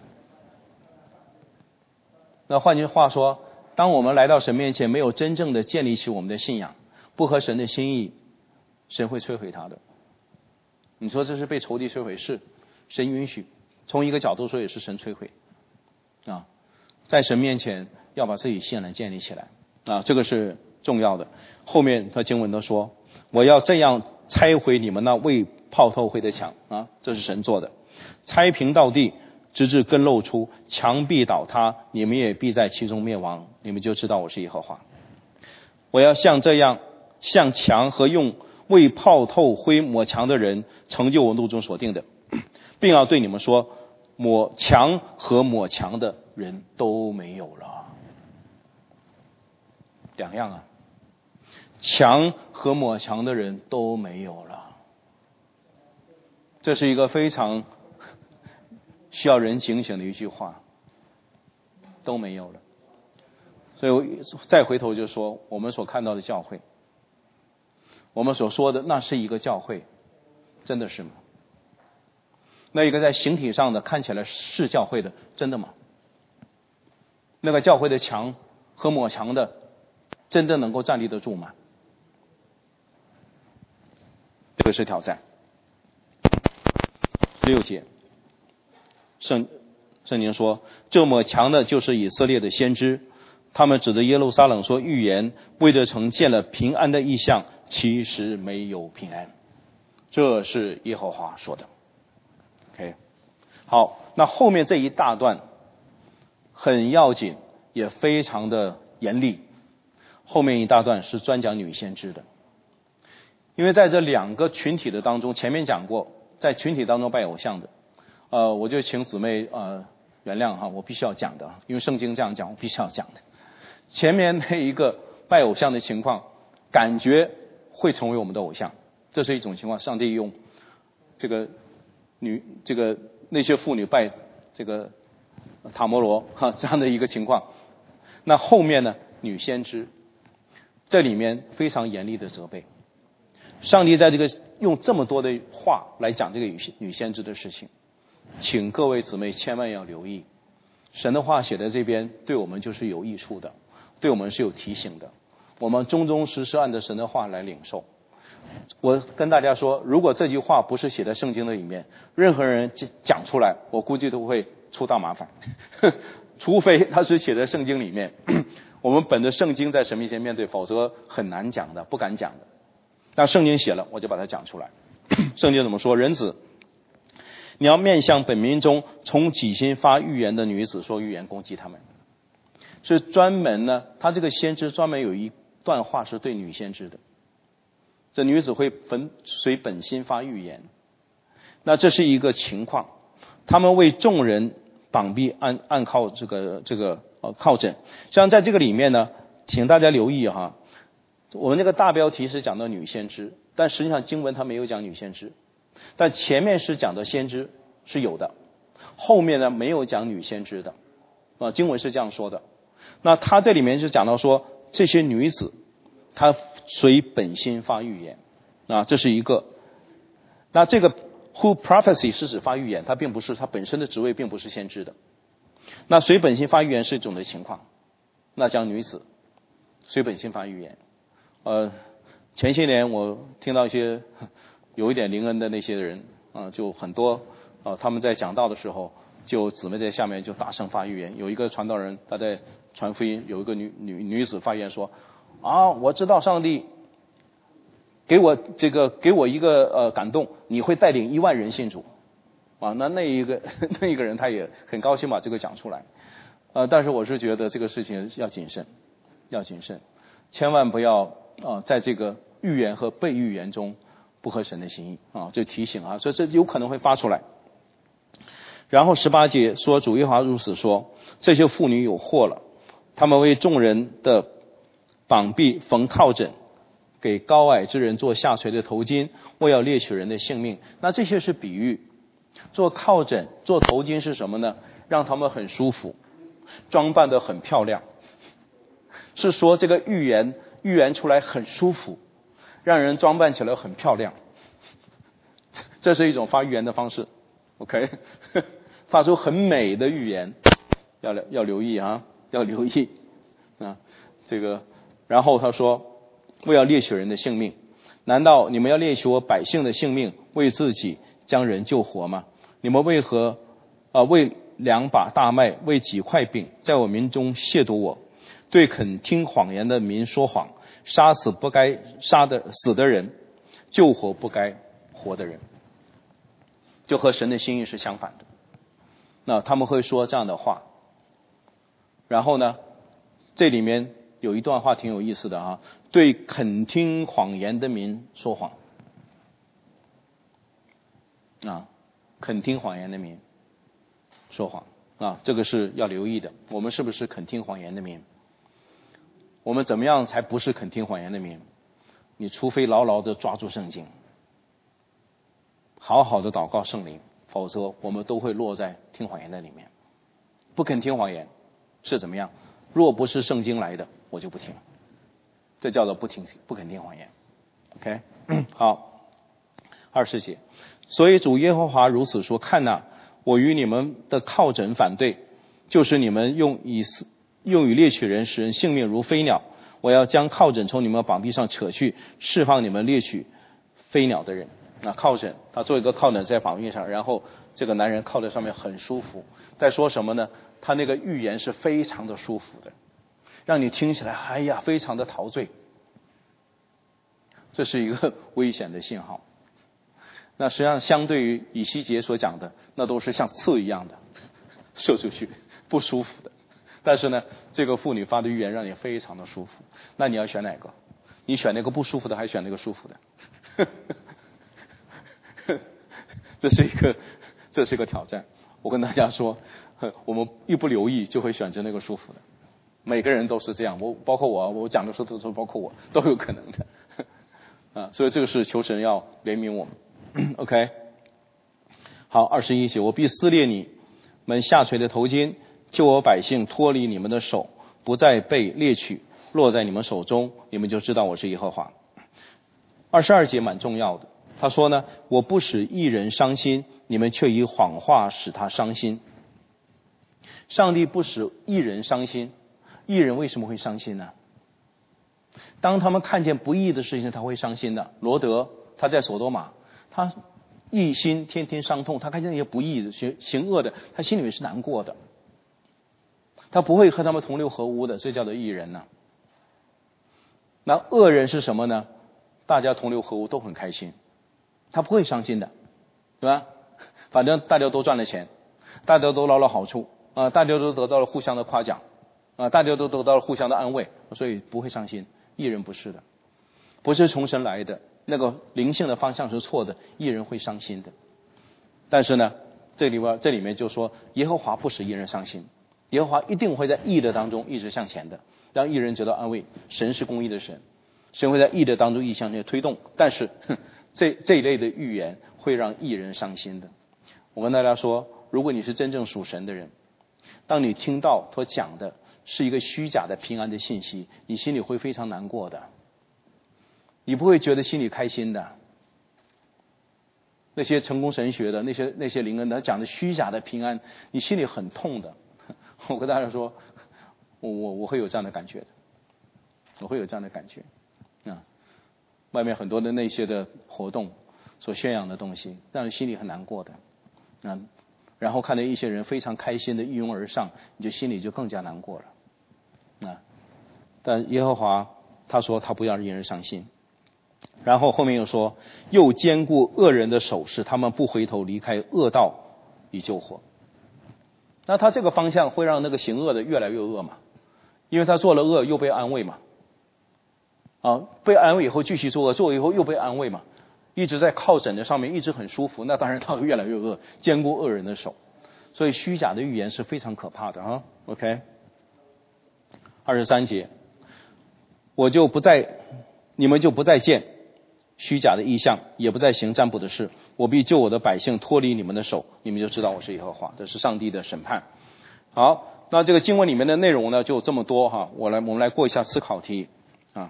那换句话说，当我们来到神面前，没有真正的建立起我们的信仰，不合神的心意，神会摧毁他的。你说这是被仇敌摧毁，是神允许，从一个角度说也是神摧毁啊。在神面前要把自己信仰建立起来啊，这个是重要的。后面他经文都说，我要这样拆毁你们那未泡透灰的墙啊，这是神做的，拆平到地，直至根露出，墙必倒塌，你们也必在其中灭亡，你们就知道我是耶和华。我要像这样像墙和用未泡透灰抹墙的人成就我怒中所定的，并要对你们说，抹墙和抹墙的人都没有了。两样啊，墙和抹墙的人都没有了，这是一个非常需要人警醒的一句话，都没有了。所以我再回头就说，我们所看到的教会，我们所说的那是一个教会， 真的是吗？那一个在形体上的看起来是教会的，真的吗？那个教会的墙和抹墙的，真的能够站立得住吗？这个是挑战。六节，圣圣经说，这抹墙的就是以色列的先知，他们指着耶路撒冷说预言，为这城建了平安的意象，其实没有平安。这是耶和华说的。OK， 好，那后面这一大段很要紧，也非常的严厉。后面一大段是专讲女先知的，因为在这两个群体的当中，前面讲过，在群体当中拜偶像的，呃，我就请姊妹呃原谅哈，我必须要讲的，因为圣经这样讲，我必须要讲的。前面那一个拜偶像的情况，感觉会成为我们的偶像，这是一种情况。上帝用这个女这个那些妇女拜这个塔摩罗哈这样的一个情况。那后面呢，女先知，这里面非常严厉的责备。上帝在这个用这么多的话来讲这个女先知的事情，请各位姊妹千万要留意，神的话写在这边对我们就是有益处的，对我们是有提醒的，我们忠忠实实按照神的话来领受。我跟大家说，如果这句话不是写在圣经的里面，任何人讲出来，我估计都会出大麻烦除非他是写在圣经里面我们本着圣经在神面前面对，否则很难讲的，不敢讲的。那圣经写了，我就把它讲出来圣经怎么说？人子，你要面向本民中从己心发预言的女子说预言，攻击他们。是专门呢，他这个先知专门有一段话是对女先知的，这女子会本随本心发预言。那这是一个情况，他们为众人绑臂按按靠这个这个呃靠枕。实际上在这个里面呢，请大家留意哈，我们这个大标题是讲到女先知，但实际上经文它没有讲女先知，但前面是讲的先知是有的，后面呢没有讲女先知的啊，经文是这样说的。那他这里面是讲到说，这些女子她随本心发预言啊，这是一个。那这个 who prophecy 是指发预言，它并不是，它本身的职位并不是先知的。那随本心发预言是一种的情况，那讲女子随本心发预言。呃，前些年我听到一些有一点灵恩的那些人啊、呃，就很多啊、呃，他们在讲道的时候，就姊妹在下面就大声发预言。有一个传道人他在传福音，有一个女女女子发言说啊，我知道上帝给我这个给我一个呃感动，你会带领一万人信主啊。那那一个那一个人他也很高兴把这个讲出来，呃，但是我是觉得这个事情要谨慎，要谨慎，千万不要啊、呃，在这个预言和被预言中不合神的心意啊，这提醒啊，所以这有可能会发出来。然后十八节说，主耶和华如此说，这些妇女有祸了，他们为众人的绑臂缝靠枕，给高矮之人做下垂的头巾，为要猎取人的性命。那这些是比喻，做靠枕做头巾是什么呢？让他们很舒服，装扮得很漂亮，是说这个预言预言出来很舒服，让人装扮起来很漂亮，这是一种发预言的方式。 OK 发出很美的预言，要要留意啊，要留意啊，这个。然后他说，为要猎取人的性命，难道你们要猎取我百姓的性命，为自己将人救活吗？你们为何啊、呃、为两把大麦，为几块饼，在我民中亵渎我，对肯听谎言的民说谎，杀死不该杀的死的人，救活不该活的人，就和神的心意是相反的。那他们会说这样的话，然后呢，这里面有一段话挺有意思的啊，对肯听谎言的民说谎啊，肯听谎言的民说谎啊，这个是要留意的。我们是不是肯听谎言的民？我们怎么样才不是肯听谎言的民？你除非牢牢的抓住圣经，好好的祷告圣灵，否则我们都会落在听谎言的里面。不肯听谎言是怎么样？若不是圣经来的，我就不听，这叫做不听不肯听谎言。 OK 好， 二十节，所以主耶和华如此说：看哪，我与你们的靠枕反对，就是你们用以用与猎取人，使人性命如飞鸟。我要将靠枕从你们膀臂上扯去，释放你们猎取飞鸟的人。那靠枕，他做一个靠枕在膀臂上，然后这个男人靠在上面很舒服。在说什么呢？他那个预言是非常的舒服的，让你听起来哎呀非常的陶醉。这是一个危险的信号。那实际上相对于以西结所讲的，那都是像刺一样的射出去，不舒服的。但是呢，这个妇女发的预言让你非常的舒服。那你要选哪个？你选那个不舒服的，还是选那个舒服的？这是一个，这是一个挑战。我跟大家说，我们一不留意就会选择那个舒服的。每个人都是这样，我包括我，我讲的时候都说包括我都有可能的。啊，所以这个是求神要怜悯我们。OK， 好，二十一节，我必撕裂你们下垂的头巾，救我百姓脱离你们的手，不再被猎取，落在你们手中，你们就知道我是耶和华。二十二节蛮重要的，他说呢，我不使义人伤心，你们却以谎话使他伤心。上帝不使义人伤心，义人为什么会伤心呢？当他们看见不义的事情，他会伤心的。罗德他在索多玛，他义心天天伤痛，他看见那些不义的行行恶的，他心里面是难过的，他不会和他们同流合污的，这叫做义人呢。那恶人是什么呢？大家同流合污都很开心，他不会伤心的，对吧？反正大家都赚了钱，大家都捞了好处啊、呃，大家都得到了互相的夸奖啊、呃，大家都得到了互相的安慰，所以不会伤心。义人不是的，不是从神来的，那个灵性的方向是错的，义人会伤心的。但是呢，这里边这里面就说，耶和华不使义人伤心，耶和华一定会在义的当中一直向前的，让义人得到安慰。神是公义的神，神会在义的当中一直向前推动。但是这这一类的预言会让义人伤心的。我跟大家说，如果你是真正属神的人，当你听到所讲的是一个虚假的平安的信息，你心里会非常难过的，你不会觉得心里开心的。那些成功神学的那些那些灵恩的讲的虚假的平安，你心里很痛的。我跟大家说，我我我会有这样的感觉的，我会有这样的感觉啊。外面很多的那些的活动所宣扬的东西，让人心里很难过的啊。然后看到一些人非常开心的一拥而上，你就心里就更加难过了啊。但耶和华他说他不要让人伤心，然后后面又说，又坚固恶人的手，使他们不回头离开恶道以救活。那他这个方向会让那个行恶的越来越恶嘛，因为他做了恶又被安慰嘛，啊，被安慰以后继续做恶，做恶以后又被安慰嘛，一直在靠枕的上面一直很舒服，那当然他会越来越恶，坚固恶人的手。所以虚假的预言是非常可怕的啊。OK， 二十三节，我就不再你们就不再见虚假的异象，也不再行占卜的事，我必救我的百姓脱离你们的手，你们就知道我是耶和华。这是上帝的审判。好，那这个经文里面的内容呢就这么多哈，我来我们来过一下思考题啊。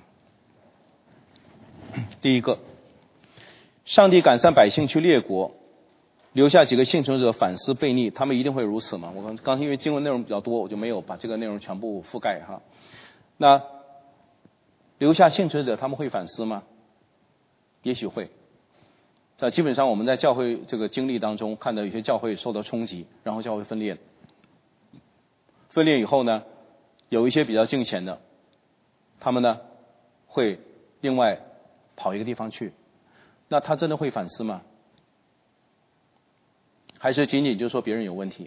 第一个，上帝赶散百姓去列国，留下几个幸存者反思悖逆，他们一定会如此吗？我刚刚因为经文内容比较多，我就没有把这个内容全部覆盖哈。那留下幸存者他们会反思吗？也许会。在基本上我们在教会这个经历当中看到有些教会受到冲击，然后教会分裂，分裂以后呢，有一些比较敬虔的，他们呢会另外跑一个地方去，那他真的会反思吗？还是仅仅就说别人有问题？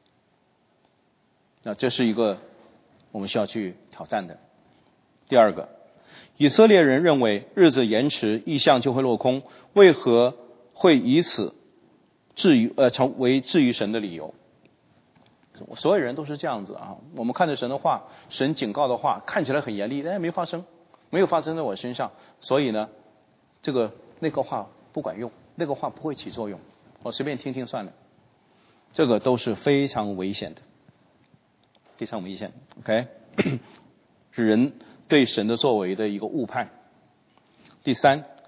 那这是一个我们需要去挑战的。第二个，以色列人认为日子延迟，异象就会落空，为何会以此质疑呃成为质疑神的理由？所有人都是这样子啊。我们看着神的话，神警告的话看起来很严厉，但没发生，没有发生在我身上，所以呢，这个那个话不管用，那个话不会起作用，我随便听听算了。这个都是非常危险的，非常危险。OK， 是人对神的作为的一个误判。第三，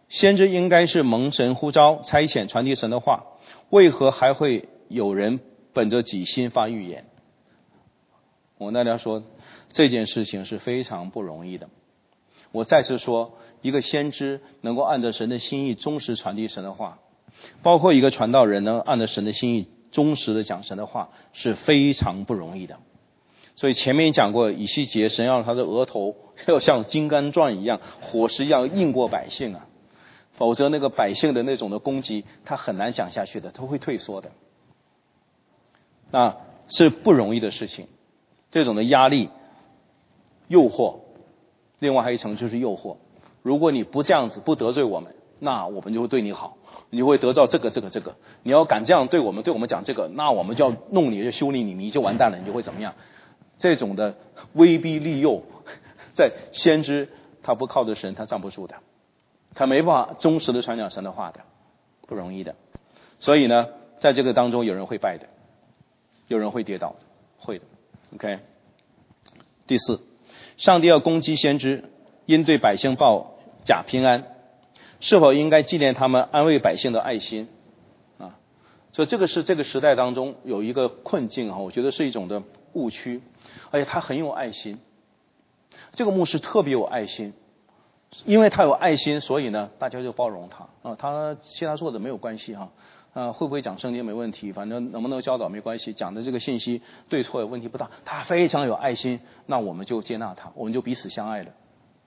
先知应该是蒙神呼召差遣传递神的话，为何还会有人本着己心发预言？我跟大家说，这件事情是非常不容易的。我再次说，一个先知能够按照神的心意忠实传递神的话，包括一个传道人能按照神的心意忠实的讲神的话，是非常不容易的。所以前面讲过，以西结神让他的额头要像金刚钻一样，火石一样映过百姓啊，否则那个百姓的那种的攻击，他很难讲下去的，他会退缩的。那是不容易的事情，这种的压力、诱惑，另外还有一层就是诱惑。如果你不这样子，不得罪我们，那我们就会对你好，你会得到这个这个这个。你要敢这样对我们，对我们讲这个，那我们就要弄你，就修理你，你就完蛋了，你就会怎么样？这种的威逼利诱，在先知他不靠着神，他站不住的，他没办法忠实的传讲神的话的，不容易的。所以呢，在这个当中，有人会败的，有人会跌倒的，会的。OK， 第四，上帝要攻击先知，因对百姓报假平安，是否应该纪念他们安慰百姓的爱心啊？所以这个是这个时代当中有一个困境啊，我觉得是一种的误区，而且他很有爱心。这个牧师特别有爱心，因为他有爱心，所以呢，大家就包容他啊。他其他做的没有关系哈，啊，会不会讲圣经没问题，反正能不能教导没关系，讲的这个信息对错问题不大。他非常有爱心，那我们就接纳他，我们就彼此相爱了。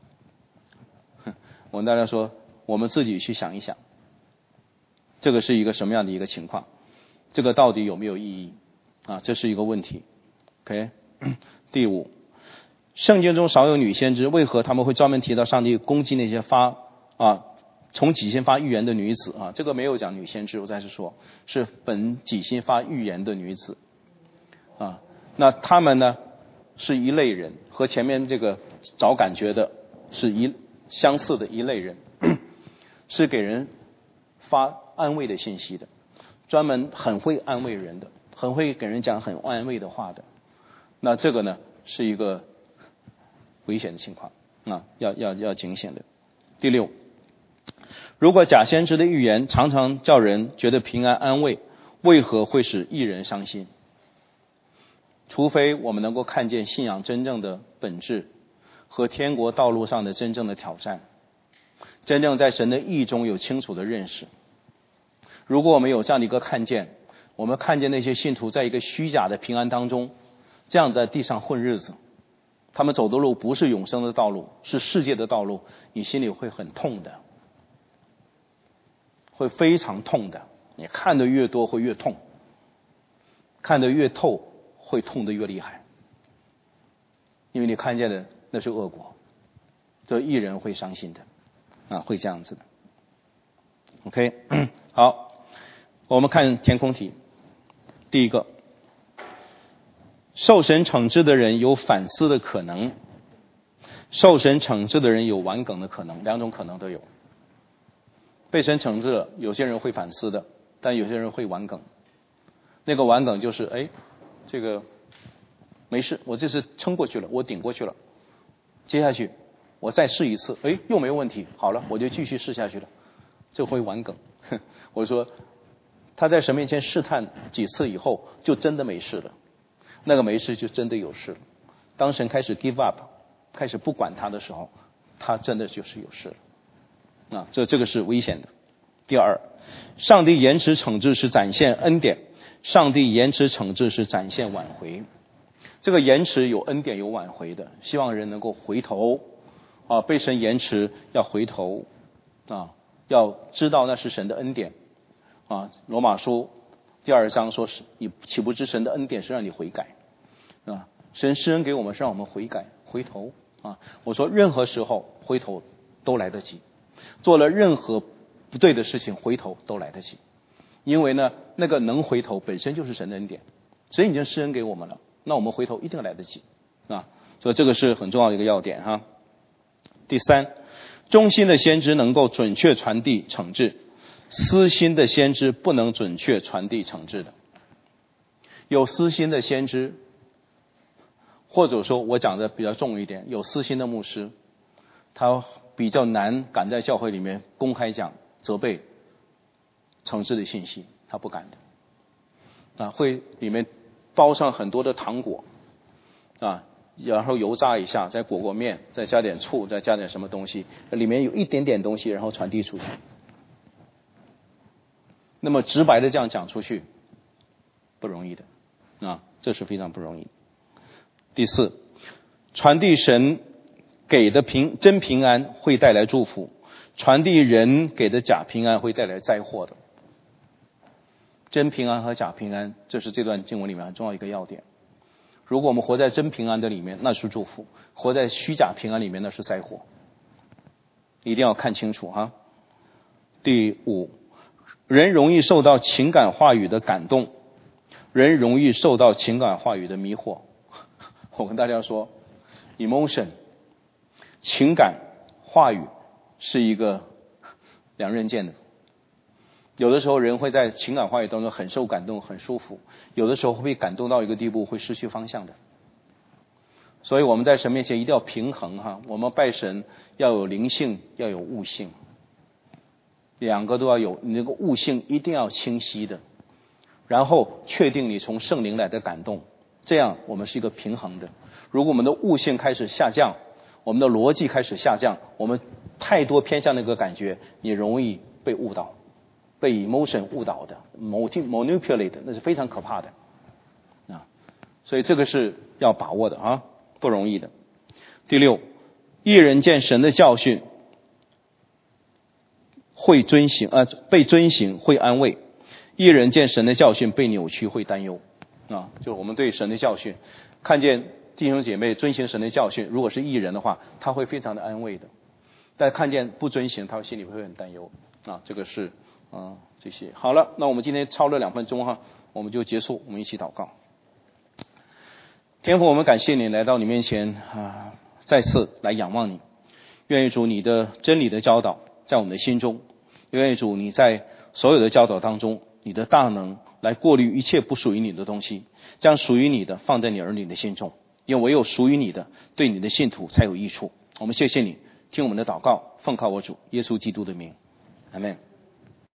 我跟大家说，我们自己去想一想，这个是一个什么样的一个情况？这个到底有没有意义啊？这是一个问题。OK， 第五，圣经中少有女先知，为何他们会专门提到上帝攻击那些发啊从己心发预言的女子啊？这个没有讲女先知，我再次说，是本己心发预言的女子啊。那他们呢是一类人，和前面这个找感觉的是一相似的一类人，是给人发安慰的信息的，专门很会安慰人的，很会给人讲很安慰的话的。那这个呢是一个危险的情况啊，要要要警醒的。第六，如果假先知的预言常常叫人觉得平安安慰，为何会使义人伤心？除非我们能够看见信仰真正的本质和天国道路上的真正的挑战，真正在神的意中有清楚的认识。如果我们有这样的一个看见，我们看见那些信徒在一个虚假的平安当中，这样在地上混日子，他们走的路不是永生的道路，是世界的道路，你心里会很痛的，会非常痛的。你看得越多会越痛，看得越透会痛得越厉害，因为你看见的那是恶果，这义人会伤心的啊，会这样子的。OK， 好，我们看填空题。第一个，受神惩治的人有反思的可能，受神惩治的人有顽梗的可能，两种可能都有。被神惩治了，有些人会反思的，但有些人会顽梗。那个顽梗就是哎，这个没事，我这次撑过去了，我顶过去了，接下去我再试一次，哎，又没问题，好了，我就继续试下去了，这会顽梗。我说他在神面前试探几次以后，就真的没事了，那个没事就真的有事了。当神开始 give up， 开始不管他的时候，他真的就是有事了啊，这这个是危险的。第二，上帝延迟惩治是展现恩典，上帝延迟惩治是展现挽回。这个延迟有恩典有挽回的，希望人能够回头啊，被神延迟要回头啊，要知道那是神的恩典啊。罗马书第二章说，是你岂不知神的恩典是让你悔改啊？神施恩给我们是让我们悔改回头啊。我说任何时候回头都来得及，做了任何不对的事情回头都来得及，因为呢那个能回头本身就是神的恩典，神已经施恩给我们了，那我们回头一定来得及啊。所以这个是很重要的一个要点哈。第三，忠心的先知能够准确传递惩治，私心的先知不能准确传递惩治的。有私心的先知，或者说我讲的比较重一点，有私心的牧师，他比较难敢在教会里面公开讲责备、惩治的信息，他不敢的。啊，会里面包上很多的糖果，啊，然后油炸一下，再裹裹面，再加点醋，再加点什么东西，里面有一点点东西，然后传递出去。那么直白的这样讲出去，不容易的，啊，这是非常不容易。第四，传递神给的平真平安会带来祝福，传递人给的假平安会带来灾祸的。真平安和假平安，这是这段经文里面很重要一个要点。如果我们活在真平安的里面，那是祝福；活在虚假平安里面，那是灾祸。一定要看清楚哈。第五，人容易受到情感话语的感动，人容易受到情感话语的迷惑。我跟大家说 emotion 情感话语是一个两刃剑的。有的时候人会在情感话语当中很受感动很舒服，有的时候会被感动到一个地步会失去方向的。所以我们在神面前一定要平衡哈，我们拜神要有灵性要有悟性，两个都要有，你这个悟性一定要清晰的，然后确定你从圣灵来的感动，这样我们是一个平衡的。如果我们的悟性开始下降，我们的逻辑开始下降，我们太多偏向那个感觉，你容易被误导，被 emotion 误导的 manipulate 那是非常可怕的啊，所以这个是要把握的啊，不容易的。第六，一人见神的教训会遵行啊，被遵行会安慰；一人见神的教训被扭曲会担忧啊，就是我们对神的教训，看见弟兄姐妹遵行神的教训，如果是义人的话，他会非常的安慰的；但看见不遵行，他心里会很担忧啊，这个是啊这些。好了，那我们今天超了两分钟哈，我们就结束，我们一起祷告。天父，我们感谢你来到你面前啊，再次来仰望你，愿意主你的真理的教导在我们的心中，愿意主你在所有的教导当中，你的大能来过滤一切不属于你的东西，将属于你的放在你儿女的心中，因为唯有属于你的对你的信徒才有益处。我们谢谢你，听我们的祷告，奉靠我主耶稣基督的名，阿们。